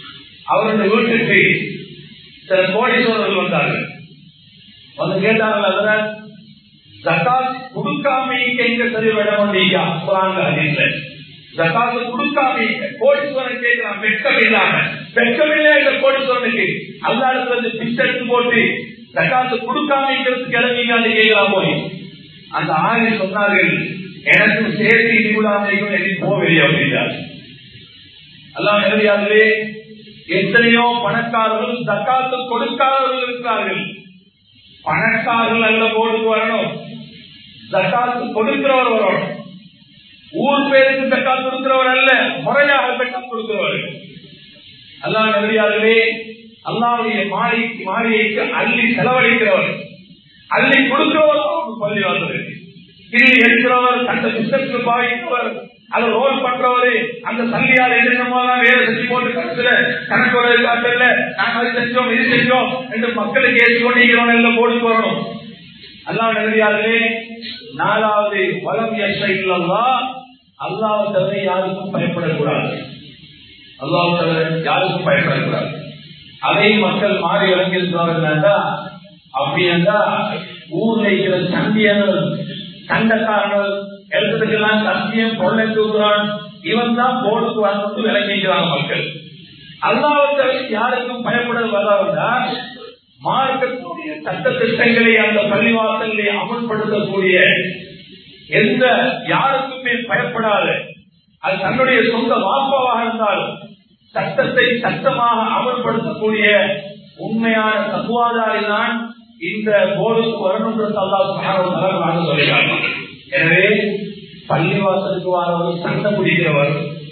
அவருடைய வீட்டுக்கு சில கோடீஸ்வரர்கள் வந்தார்கள். வந்து கேட்டார்கள், அதுல ஜகாத் கொடுக்காமைக்கு எங்க சரி விட முடியா? குர்ஆன்ல ஹதீஸ்ல ஜகாத் கொடுக்காமைக்கு கோடீஸ்வரன் கேட்கிறான், வெட்கம் இல்லாம. வெட்கமில்லை இந்த கோடீஸ்வரனுக்கு அல்லாஹ் இடத்துல பிச்சை எடுத்து போட்டு ஜகாத் கொடுக்காமைக்கிறதுக்கு கிளம்பிக்காது கேட்கலாம் போய். அந்த ஆளு சொன்னார்கள், எனக்கு சேர்த்து இல்லாமைக்கும் எனக்கு போகவில்லை அப்படின்றார். அல்லாஹ் நேரடியாகவே எத்தனையோ பணக்காரர்கள் ஜகாத்து கொடுக்காதவர்கள் இருக்கிறார்கள். பணக்காரர்கள் அல்ல போட்டு வரணும், ஜகாத்து கொடுக்கிறவர் வரணும். ஊர் பேருக்கு ஜகாத் கொடுக்கிறவர் அல்ல, முறையாக ஜகாத் கொடுக்கிறவர். அல்லாஹ் நேரடியாகவே அல்லாஹ்வுடைய மாலை மாளிகைக்கு அள்ளி செலவழிக்கிறவர், அள்ளி கொடுக்கிறவர் பள்ளிவாசல். கிள்ளி எடுக்கிறவர், அந்த புத்தகத்துக்கு பாதிக்கிறவர், அதை ரோல் பண்றவரு, அந்த சல்லியால் என்னென்னமோலாம் வேலை செஞ்சு போட்டு கடைசியில கணக்கோட காட்டல நாங்க அது செஞ்சோம் இது செஞ்சோம் என்று மக்களுக்கு ஏற்றுக்கொண்டிருக்கிறோம் எல்லாம் போட்டு வரணும். அல்லாஹ் நேரடியாகவே நாலாவது வலம் இல்லல்லா, அல்லாஹ் தவிர யாருக்கும் பயப்படக்கூடாது. அல்லாஹ் தவிர யாருக்கும் பயப்படக்கூடாது. அதை மக்கள் மாறி விளங்கியிருக்கிறார்கள். அப்படி என்றா ஊர்ல இருக்கிற சண்டியர்கள் சண்டக்காரர்கள் எழுத்துக்கெல்லாம் சத்தியம் பொருளை தூக்குறான், இவன் தான் போடுக்கு வந்து விளங்கிக்கிறாங்க மக்கள். அல்லாஹ் தவிர யாருக்கும் பயப்பட வராதுன்னா மார்க்கக்கூடிய சட்ட திட்டங்களை அந்த பள்ளிவாசல்களை அமல்படுத்தக்கூடிய எந்த யாருக்குமே பயப்படாத, அது தன்னுடைய சொந்த வாப்பாவாக இருந்தாலும் சட்டத்தை சட்டமாக அமல்படுத்தக்கூடிய உண்மையான தத்துவாதாரி தான் இந்த போருக்கு வரணும் என்று அல்லாஹ் சுப்ஹானஹு வ தஆலா சொல்கிறார். எனவே பள்ளிவாசலுக்கு வரவர் சண்டை பிடிக்கிறவர்,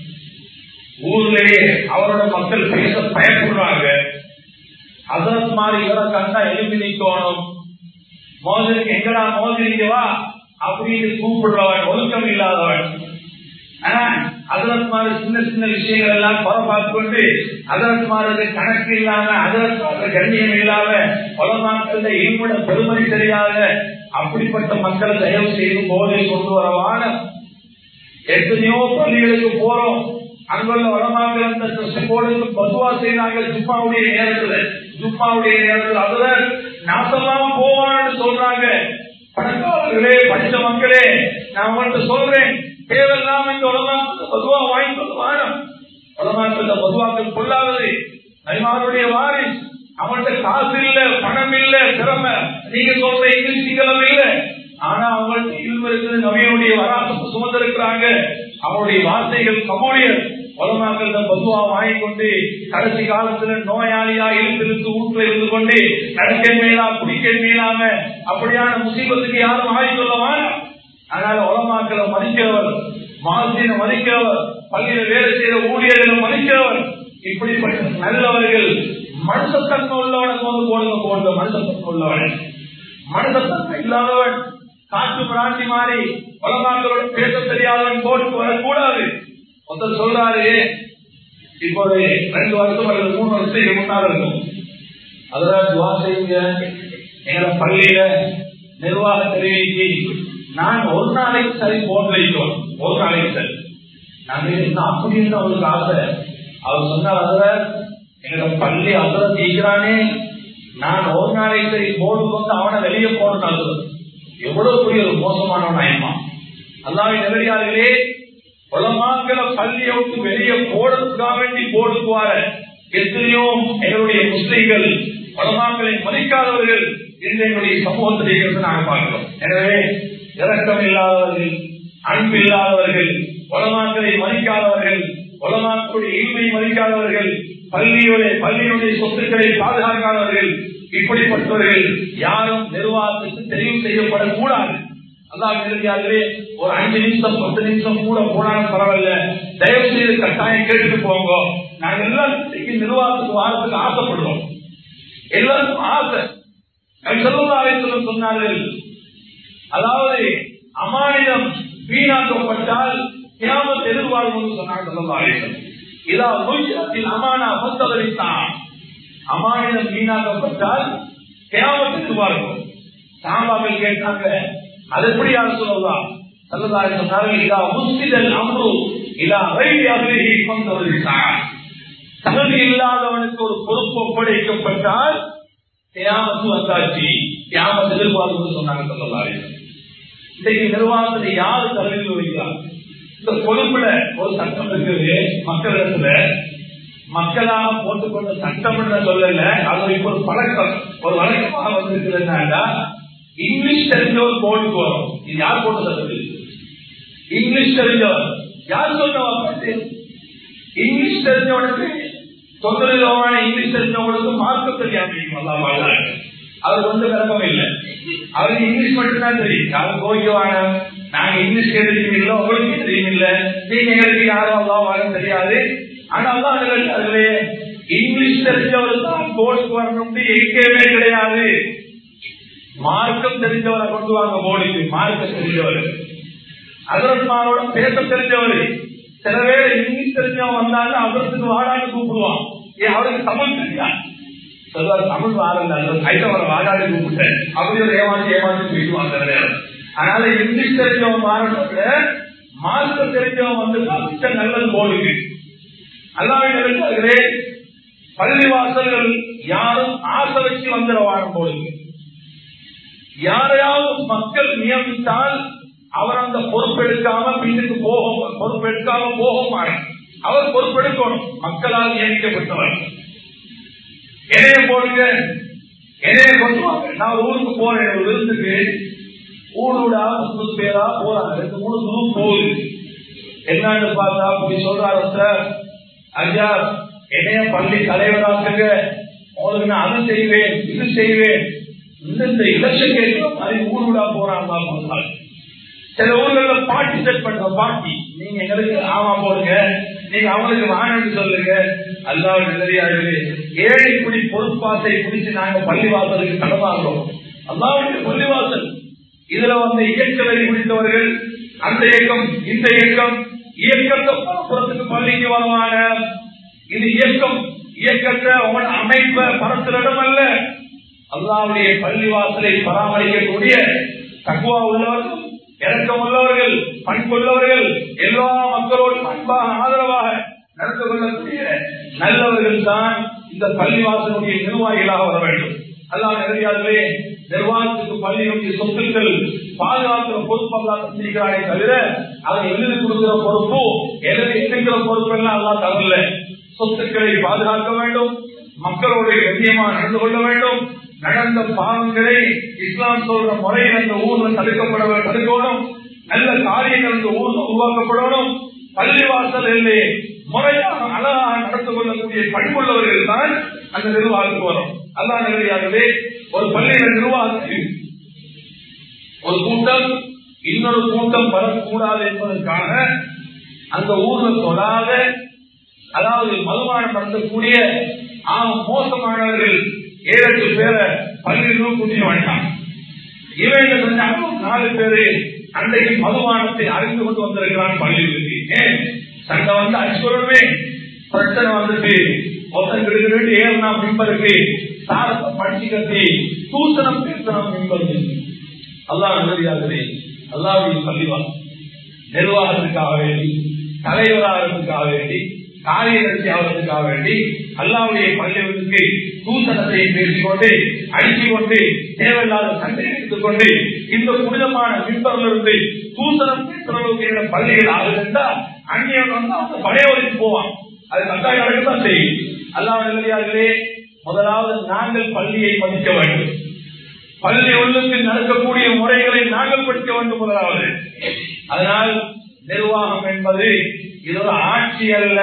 ஊர்லேயே அவரோட மக்கள் பேச பயப்படுறாங்க. ஹஸரத் மாதிரி இவரை கண்டா எழுப்பி நிற்கணும், மோதலுக்கு எங்கடா மோதிரிங்கவா அப்படின்னு கூப்பிடுறவன் ஒழுக்கம் இல்லாதவன். ஆனா ஹஸரத் மாதிரி சின்ன சின்ன விஷயங்கள் எல்லாம் குறை பார்த்து கொண்டு ஹஸரத் மாதிரி கணக்கு இல்லாம ஹஸரத் மாதிரி கண்ணியம் இல்லாம உலமாக்கள் ஈடுபட பெருமதி தெரியாத அப்படிப்பட்ட மக்களை தயவு செய்து போதை கொண்டு வரவான. எத்தனையோ பள்ளிகளுக்கு போறோம், அங்குள்ள உலமாக்கள் அந்த போடுக்கு பதுவா செய்யறாங்க ஜும்மாவுடைய நேரத்துல. ஜும்மாவுடைய நேரத்தில் அதுல நாசெல்லாம் போவான்னு சொல்றாங்க. பணக்காரர்களே, படித்த மக்களே, நான் உங்கள்கிட்ட சொல்றேன், தேவையில்லாம இந்த உலமாக்கள் பதுவா வாங்கி கொள்வான. உலமாக்கள் பதுவாக்கள் கொள்ளாதது நபிமாருடைய வாரிஸ். அவன்கிட்ட காசு இல்ல, பணம் இல்ல, திறமை நீங்க சொல்ற இங்கிலீஷ் சிங்களம் இல்ல, ஆனா அவங்கள்ட்ட இல்மு இருக்குது, நபியுடைய வராசத்தை சுமந்திருக்கிறாங்க. அவருடைய வார்த்தைகள் கபூலியர். உலமாக்கள் பதுவா வாங்கி கொண்டு கடைசி காலத்துல நோயாளியா இழுத்து வீட்டுல இருந்து கொண்டு நடக்க மேலா குடிக்க மேலாம அப்படியான முசீபத்துக்கு யாரும் ஆகி சொல்லவான். அதனால உலமாக்களை மதிக்கிறவர், மாசினை மதிக்கிறவர், பள்ளியில வேலை செய்த ஊழியர்களை மதிக்கிறவர், இப்படிப்பட்ட நல்லவர்கள் மனுஷத்தன்மை உள்ளவனுக்கு வந்து போடுங்க போடுங்க. மனுஷத்தன்மை உள்ளவன், மனுஷத்தன்மை இல்லாதவன், காற்று பிராண்டி மாறி உலமாக்களோட பேச தெரியாதவன் போட்டு வரக்கூடாது. ஒருத்தர் சொல்றாரு, இப்போ ஒரு ரெண்டு வருஷம் அல்லது மூணு வருஷத்துக்கு முன்னாள் இருக்கும், அதெல்லாம் துவா செய்யுங்க, எங்களை பள்ளியில நிர்வாக தெரிவிச்சு நான் ஒரு நாளைக்கு சரி போட்டு வைக்கிறோம், ஒரு நாளைக்கு சரி. நாங்க என்ன அப்படின்னு அவருக்கு ஆசை. அவர் சொன்னார், அதுல எங்களோட பள்ளி அதுல தீக்கிறானே, நான் ஒரு நாளைக்கு சரி போர்டு வந்து அவனை வெளியே போடணும். எவ்வளவு பெரிய ஒரு மோசமானவன் ஆயிமா. அல்லாஹ்வின் நல்லடியார்களே, உலமாக்களை பள்ளியை விட்டு வெளியே போடுறதுக்காக வேண்டி போடுக்குவார எத்தனையோ எங்களுடைய முஸ்லிம்கள் உலமாக்களை மதிக்காதவர்கள் இன்று எங்களுடைய சமூகத்தில் இருக்கிறது நாங்கள் பார்க்கிறோம். எனவே இரக்கம் இல்லாதவர்கள், அன்பு இல்லாதவர்கள், உலமாக்களை மதிக்காதவர்கள், உலமாக்களுடைய இல்மை மதிக்காதவர்கள், பள்ளியுடைய பள்ளியுடைய சொத்துக்களை பாதுகாக்காதவர்கள், இப்படிப்பட்டவர்கள் யாரும் நிர்வாகத்துக்கு தெரிவு செய்யப்படக்கூடாது. அல்லாஹ் நேரடியாகவே ஒரு அஞ்சு நிமிஷம் பத்து நிமிஷம் கூட போனாலும் பரவாயில்ல, தயவு செய்து கட்டாயம் கேட்டுட்டு போங்க. நாங்கள் எல்லாத்துக்கும் நிர்வாகத்துக்கு வாரத்துக்கு ஆசைப்படுறோம், எல்லாருக்கும் ஆசை. சொல்லும் சொன்னார்கள், அதாவது அமானிதம் வீணாக்கப்பட்டால் கியாமத் எதிர்வாழ்வு சொன்னார்கள். இதாவது அமானா பத்தவரித்தான், அமானிதம் வீணாக்கப்பட்டால் கியாமத் எதிர்வாழ்வு. சாபாக்கள் கேட்டாங்க, அது எப்படி யாரும் சொல்லலாம்? சொல்லலாம் சொன்னார்கள், இதா முஸ்லிதல் அம்ரு இதா வைதி அகலிஹி பத்தவரித்தான். தகுதி இல்லாதவனுக்கு ஒரு பொறுப்பு ஒப்படைக்கப்பட்டால் கியாமத்து வந்தாச்சு, கியாமத்து எதிர்பார்ப்பு சொன்னாங்க சொல்லலாரு. இன்றைக்கு நிர்வாகத்தை யாரு தலைமையில் வைக்கிறார்? இந்த பொறுப்புல ஒரு சட்டம் இருக்குது மக்களிடத்துல, மக்களாக போட்டுக்கொண்ட சட்டம் சொல்லல, அது இப்ப ஒரு பழக்கம், ஒரு வழக்கமாக வந்திருக்கிறதுனால இங்கிலீஷ் தெரிஞ்சவர் போர்டுக்கு வரும். இது யார் போட்டு தருது? இங்கிலீஷ் தெரிஞ்சவர். யார் சொன்னவங்க? இங்கிலீஷ் தெரிஞ்சவனுக்கு தொந்தரவான இங்கிலீஷ் தெரிஞ்சவங்களுக்கு மார்க்கம் தெரியாம நல்லா வாழ்றாங்க. அவருக்கு வந்து விளக்கம் இல்லை, அவருக்கு இங்கிலீஷ் மட்டும்தான் தெரியும். யாரும் கோய்க்குவாங்க, நாங்க இங்கிலீஷ் கேட்டு இல்லை, உங்களுக்கு தெரியும் இல்ல, நீங்க எங்களுக்கு யாரும் எல்லாம் வாழ தெரியாது. ஆனால் அதுவே இங்கிலீஷ் தெரிஞ்சவர் தான் போர்டுக்கு வரணும் எங்கேயுமே கிடையாது. மார்க்கம் தெரிஞ்சவரை கொண்டு வாங்க போர்டுக்கு. மார்க்கம் தெரிஞ்சவர், அதரத்மாரோட பேச தெரிஞ்சவர். சில பேர் இங்கிலீஷ் தெரிஞ்சவன் வந்தாலும் அவருக்கு வாடான்னு கூப்பிடுவான். ஏன் அவருக்கு தமிழ் தெரியாது, சொல்வார் தமிழ் வாரல்ல, ஐட்டவரை வாடாடி கூப்பிட்டேன், அப்படி ஒரு ஏமாற்றி ஏமாற்றி போயிடுவாங்க. அதனால இங்கிலீஷ் தெரிஞ்சவன் மாறப்பட மார்க்கம் தெரிஞ்சவன் வந்து நல்லது போடுது. அல்லாஹ் நினைத்தார்களே, பள்ளிவாசல்கள் யாரும் ஆசை வச்சு வந்துட வாழும் போது யாரையாவது மக்கள் நியமித்தால் அவர் அந்த பொறுப்பெடுக்காம பின்னுக்கு போக பொறுப்பெடுக்காம போக மாட்டார். அவர் பொறுப்பெடுக்கணும், மக்களால் நியமிக்கப்பட்டவர். என்னைய போடுங்க, என்னைய கொண்டு வாங்க. நான் ஊருக்கு போறேன், ஒரு விருந்துக்கு ஊரோட மூணு பேரா போறாங்க, ரெண்டு மூணு குரூப் போகுது. என்னன்னு பார்த்தா அப்படி சொல்றாரு சார், ஐயா என்னைய பள்ளி தலைவராக்குங்க, உங்களுக்கு நான் அதை செய்வேன் இது செய்வேன். இந்த எலெக்ஷன் கேட்கிறோம், அது ஊருடா போறாங்க. சில ஊர்கள்ல பார்ட்டி செட் பண்ற பார்ட்டி, நீங்க எங்களுக்கு ஆமா போடுங்க, நீங்க அவங்களுக்கு வாங்கன்னு சொல்லுங்க. அல்லாஹ் நல்லடியார்களே, ஏழை குடி பொறுப்பாசை குடிச்சு நாங்க பள்ளிவாசலுக்கு கடமாகிறோம். அல்லாஹ்வுடைய பள்ளிவாசல், இதுல வந்து இயக்கத்தை முடித்தவர்கள், அந்த இயக்கம் இந்த இயக்கம், இயக்கத்தை புறத்துக்கு பள்ளிக்கு வருவாங்க. இது இயக்கம், இயக்கத்தை உங்களோட அமைப்பை பரத்துற இடம் அல்ல. அல்லாஹ்வுடைய பள்ளிவாசலை பராமரிக்கக்கூடிய தக்வா உள்ளவர்கள், இறக்கம் உள்ளவர்கள், பண்புள்ளவர்கள், எல்லா மக்களோடும் அன்பாக ஆதரவாக நடந்து கொள்ளக்கூடிய நல்லவர்கள் தான் இந்த பள்ளிவாசலுடைய நிர்வாகிகளாக வர வேண்டும். அல்லாஹ் நிறையாகவே நிர்வாகத்துக்கு பள்ளியினுடைய சொத்துக்கள் பாதுகாக்கிற பொறுப்பு அல்லாஹ் செய்கிறாரே தவிர அதை எழுதி கொடுக்கிற பொறுப்பு, எழுதி எடுக்கிற பொறுப்பு எல்லாம் அல்லாஹ் தரல. சொத்துக்களை பாதுகாக்க வேண்டும், மக்களுடைய கண்ணியமாக நடந்து கொள்ள வேண்டும். நடந்த பாவங்களை இஸ்லாம் சொல்ற முறையில் அந்த ஊர்ல தடுக்கப்பட தடுக்கணும். நல்ல காரியங்கள் அந்த ஊர்ல உருவாக்கப்படணும். பள்ளிவாசல் இல்லை முறையாக அழகாக நடந்து கொள்ளக்கூடிய பண்புள்ளவர்கள் தான் அந்த நிர்வாகத்துக்கு வரும். அல்லாஹ் நேரடியாகவே ஒரு பள்ளியில நிர்வாகத்தில் ஒரு கூட்டம் இன்னொரு கூட்டம் வரக்கூடாது என்பதற்காக அந்த ஊர்ல தொடாத, அதாவது மதுபானம் நடத்தக்கூடிய மோசமானவர்கள் ஏழு எட்டு பேரை பள்ளியிலும் கூட்டிட்டு வந்துட்டான். இவன் நாலு பேரு அன்றைக்கு மதுபானத்தை அறிந்து கொண்டு வந்திருக்கிறான் பள்ளியிலுக்கு. ஏன் சண்டை வந்து அடிச்சுடவே பிரச்சனை வந்துட்டு ஒருத்தர் ஏறினா மின்பருக்கு சாரத்தை படிச்சு கட்டி தூசணம் பேசணும் மின்பருக்கு. அல்லாஹ் நல்லதாகவே அல்லாஹ்வுடைய பள்ளிவாசல் நிர்வாகத்துக்காக வேண்டி, தலைவராகிறதுக்காக வேண்டி, காரியதர்சி ஆவதற்காக வேண்டி அல்லாஹ்வுடைய பள்ளிகளுக்கு தூசணத்தை பேசிக்கொண்டு அடித்துக் கொண்டு தேவையில்லாத சண்டை எடுத்துக் கொண்டு இந்த புனிதமான மின்பரிலிருந்து தூசணம் பேசுறவங்க பள்ளிகள் ஆகுதுன்னா அந்நியன் வந்து அவங்க பழையவருக்கு போவான். அது கட்டாயம் நடக்கத்தான் செய்யும். அல்லாஹ் நல்லதாகவே முதலாவது நாங்கள் பள்ளியை மதிக்க வேண்டும். பள்ளி உள்ளுக்கு நடக்கக்கூடிய முறைகளை நாங்கள் படிக்க வேண்டும் முதலாவது. அதனால் நிர்வாகம் என்பது இது ஒரு ஆட்சி அல்ல.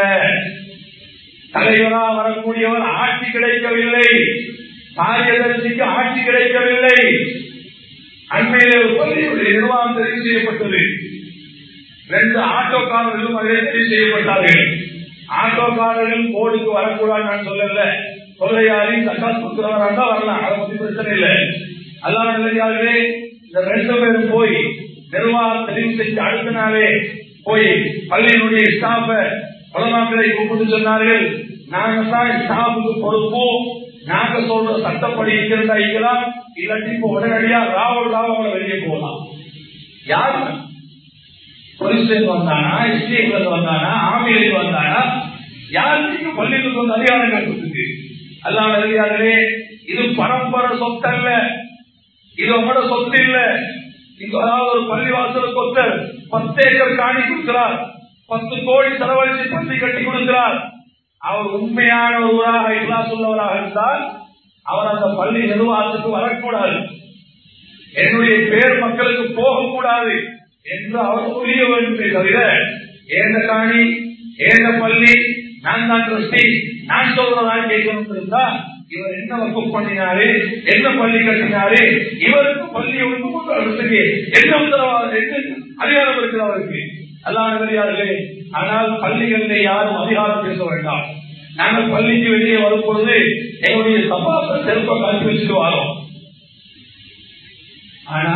தலைவராக வரக்கூடியவர் ஆட்சி கிடைக்கவில்லை, காரியதர்சிக்கு ஆட்சி கிடைக்கவில்லை. அண்மையிலே ஒரு பள்ளியுடைய நிர்வாகம் தெரிவு செய்யப்பட்டது. ரெண்டு ஆட்டோக்காரர்களும் அதிலே தெரிவு செய்யப்பட்டார்கள். ஆட்டோக்காரர்கள் கோடுக்கு வரக்கூடாது நான் சொல்லல, கொள்ளையாரி சக்காத் கொடுக்கிறவராக தான் வரலாம், அதை பத்தி பிரச்சனை இல்லை. அல்லாஹ் நல்லதாகவே இந்த ரெண்டு பேரும் போய் நிர்வாகம் தெரிவு செஞ்சு அடுத்த நாளே போய் பள்ளியினுடைய ஸ்டாஃப உலமாக்களை கூப்பிட்டு சொன்னார்கள், நாங்க தான் ஸ்டாஃபுக்கு பொறுப்பு, நாங்க சொல்ற சட்டப்படி இருக்கிறதா இருக்கலாம், இல்லாட்டி இப்ப உடனடியா ராவல் ராவங்களை வெளியே போகலாம். யாரு போலீஸ்ல வந்தானா, எஸ்டிஎஃப்ல வந்தானா, ஆர்மியில வந்தானா, யார் நீங்க பள்ளிக்கு வந்து அதிகாரம் கேட்பதற்கு? அல்லாஹ் அறியாதே, இது பரம்பரை சொத்து அல்ல, இது உங்களோட சொத்து இல்ல. அதாவது ஒரு பள்ளிவாசலுக்கு ஒருத்தர் பத்து ஏக்கர் காணி கொடுக்கிறார், பத்து கோடி செலவழித்து பள்ளி கட்டி கொடுக்கிறார். அவர் உண்மையான ஒருவராக இஸ்லாம் உள்ளவராக இருந்தால் அவர் அந்த பள்ளி நிர்வாகத்துக்கு வரக்கூடாது, என்னுடைய பேர் மக்களுக்கு போகக்கூடாது என்று அவர் புரிய வேண்டுமே தவிர, ஏந்த காணி ஏந்த பள்ளி நான் தான் ட்ரஸ்டி நான் சொல்றதான் கேட்கணும் இருந்தா இவர் என்ன வகுப்பு பண்ணினாரு, என்ன பள்ளி கட்டினாரு, இவருக்கு பள்ளி ஒழுங்கு என்ன உத்தரவாதம், என்ன அதிகாரம் இருக்கிற அவருக்கு? அல்லாஹ் தெரியாதே. ஆனால் பள்ளிகளில் யாரும் அதிகாரம் பேச வேண்டாம். நாங்கள் பள்ளிக்கு வெளியே வரும் பொழுது எங்களுடைய சபாச செருப்பை கல்வி வச்சுட்டு வரோம். ஆனா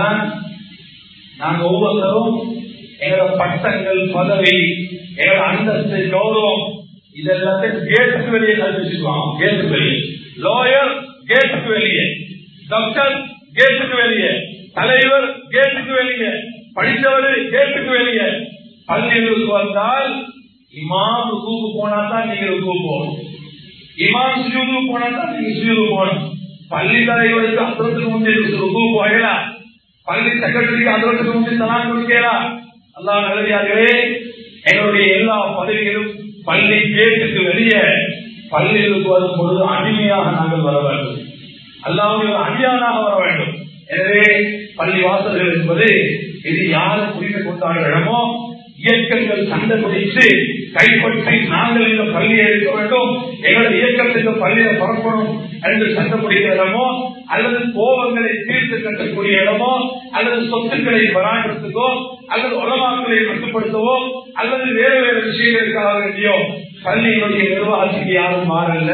நாங்க ஒவ்வொருத்தரும் எங்களோட பட்டங்கள், பதவி, எங்களோட அந்தஸ்து, கௌரவம் இதெல்லாத்தையும் கேட்டுக்கு வெளியே கல்வி வச்சுக்குவோம். கேட்டுக்கு வெளியே லாயர், கேட்டுக்கு வெளியே டாக்டர், கேட்டுக்கு வெளியே தலைவர், கேட்டுக்கு வெளியே படித்தவர், கேட்டுக்கு வெளியே. பள்ளிகளுக்கு வந்தால் இமாம் ருக்குவுக்கு போனா தான் நீங்க ருக்கு போகணும், இமாம் சுஜூதுக்கு போனா தான் நீங்க சுஜூது போகணும். பள்ளி தலைவருக்கு அதற்கு முன்னே ருக்கு போகலாம், பள்ளி செக்ரட்டரிக்கு அதற்கு முன்னே தலான் கொடுக்கலாம். அல்லாஹ் நல்லதாகவே எங்களுடைய எல்லா பதவிகளும் பள்ளி கேட்டுக்கு வெளியே பள்ளிகளுக்கு வரும் பொழுது அடிமையாக நாங்கள் வர வேண்டும், அல்லாஹ்வுடைய ஒரு அடியானாக வர வேண்டும். எனவே பள்ளி வாசல்கள் என்பது இது யாரும் புரிந்து கொண்டாட இடமோ, இயக்கங்கள் சண்டை பிடித்து கைப்பற்றி நாங்கள் இந்த பள்ளியை இருக்க வேண்டும், எங்களுடைய இயக்கத்துக்கு பள்ளியை பரப்பணும் என்று சண்டை பிடிக்கிற இடமோ, அல்லது கோபங்களை தீர்த்து கட்டக்கூடிய இடமோ, அல்லது சொத்துக்களை பராமரித்துக்கோ, அல்லது உலமாக்களை கட்டுப்படுத்தவோ, அல்லது வேறு வேறு விஷயங்களுக்காக வேண்டியோ பள்ளியினுடைய நிர்வாகத்துக்கு யாரும் மாறல்ல.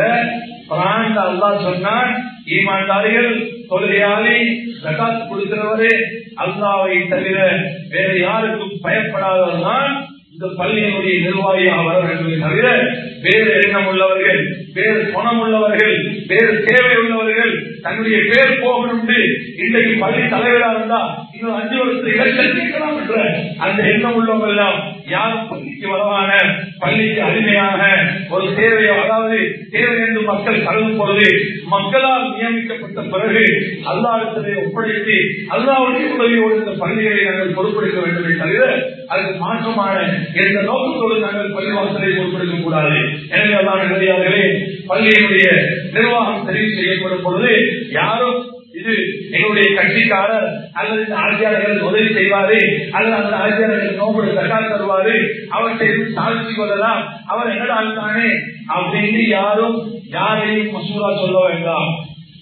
அல்லாஹ் சொன்னான், ஈமான்தாரிகள், தொழுகையாளி, ஜகாத் கொடுக்கிறவரே, அல்லாஹ்வை தவிர வேற யாருக்கும் பயப்படாதவர்தான் இந்த பள்ளியினுடைய நிர்வாகியாக வர வேண்டும் தவிர வேறு எண்ணம் உள்ளவர்கள், வேறு குணம் உள்ளவர்கள், வேறு தேவை உள்ளவர்கள், தன்னுடைய பேர் போகணும் இன்றைக்கு பள்ளி தலைவராக இருந்தா இன்னும் அஞ்சு வருஷத்துக்கு எலெக்ஷன் கேட்கலாம் என்ற அந்த எண்ணம் உள்ளவங்க எல்லாம் யாரும் பள்ளிக்கு வரவான, பள்ளிக்கு அடிமையாக ஒரு தேவையோ, அதாவது தேவை என்று மக்கள் கலந்து பொழுது மக்களால் நியமிக்கப்பட்ட பிறகு அல்லாஹ்விடத்திலே ஒப்படைத்து அல்லாஹ்வுடைய உதவியோடு இந்த பள்ளிகளை நாங்கள் பொறுப்பெடுக்க வேண்டுமே தவிர அதுக்கு மாற்றமான எந்த நோக்கத்தோடு நாங்கள் பள்ளிவாசலை பொறுப்பெடுக்க கூடாது. எனவே அல்லாஹ் நல்லதாகவே பள்ளியினுடைய நிர்வாகம் தெரிவு செய்யப்படும் பொழுது யாரும் இது எங்களுடைய கட்சிக்காரர் அல்லது இந்த ஆட்சியாளர்கள் உதவி செய்வாரு அல்லது அந்த ஆட்சியாளர்கள் நோம்பு தக்கால் தருவாரு, அவற்றை சாதிச்சு கொள்ளலாம், அவர் என்னடால் தானே அப்படின்னு யாரும் யாரையும் மசூரா சொல்ல வேண்டாம்.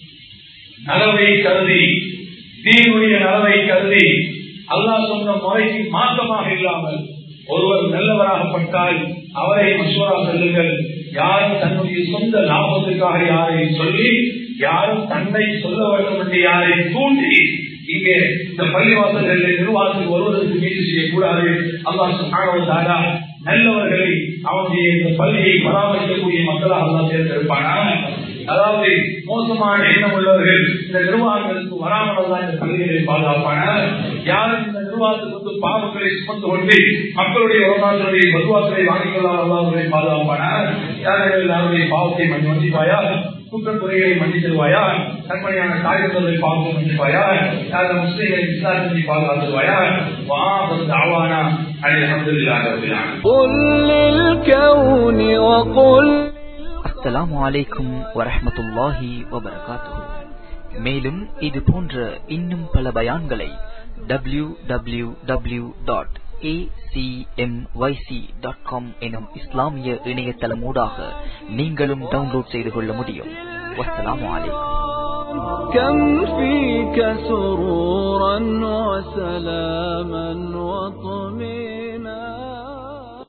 நலவை கருதி, தீனுடைய நலவை கருதி அல்லாஹ் சொன்ன முறைக்கு மாற்றமாக இல்லாமல் ஒருவர் நல்லவராகப்பட்டால் அவரை மசூரா சொல்லுங்கள். யாரும் தன்னுடைய சொந்த லாபத்துக்காக யாரையும் சொல்லி, யாரும் தன்னை சொல்ல வேண்டும் என்று யாரை தூண்டி இங்கே இந்த பள்ளிவாசல்களில் நிர்வாகத்துக்கு வருவதற்கு முயற்சி செய்யக்கூடாது. அல்லாஹ் சுப்ஹானஹு வ தஆலா நல்லவர்களை அவனுடைய இந்த பள்ளியை பராமரிக்கக்கூடிய மக்களாக அல்லாஹ் தேர்ந்தெடுப்பானா. அதாவது மோசமான எண்ணம் உள்ளவர்கள் இந்த நிர்வாகங்களுக்கு வராமல் தான் இந்த பள்ளிகளை பாதுகாப்பான. யாரும் இந்த நிர்வாகத்துக்கு வந்து பாவங்களை சுமந்து கொண்டு மக்களுடைய வருமானத்துடைய பதுவாக்களை வாங்கிக் கொள்ளாமல் அல்லாஹ்வை பாதுகாப்பான. யாரும் எல்லாருடைய பாவத்தை மன்னி வந்திப்பாயா, குற்றத்துறைகளை மன்னித்தருவாயா, கண்மணியான தாய்களை பாவத்தை மன்னிப்பாயா, யார முஸ்லிம்களை இஸ்லாத்தை பாதுகாத்துருவாயா. வாஹத் அவானா அல்ஹம்துலில்லாஹி ரப்பில் ஆலமீன். அஸ்ஸலாமு அலைக்கும் வரஹ்மத்துல்லாஹி வபரகாத்துஹு. மேலும் இது போன்ற இன்னும் பல பயான்களை W W W dot A C M Y C dot com எனும் இஸ்லாமிய இணையதளமூடாக நீங்களும் டவுன்லோட் செய்து கொள்ள முடியும். வஸ்ஸலாமு அலைக்கும். كم فيك سرورا وسلاما وطمينا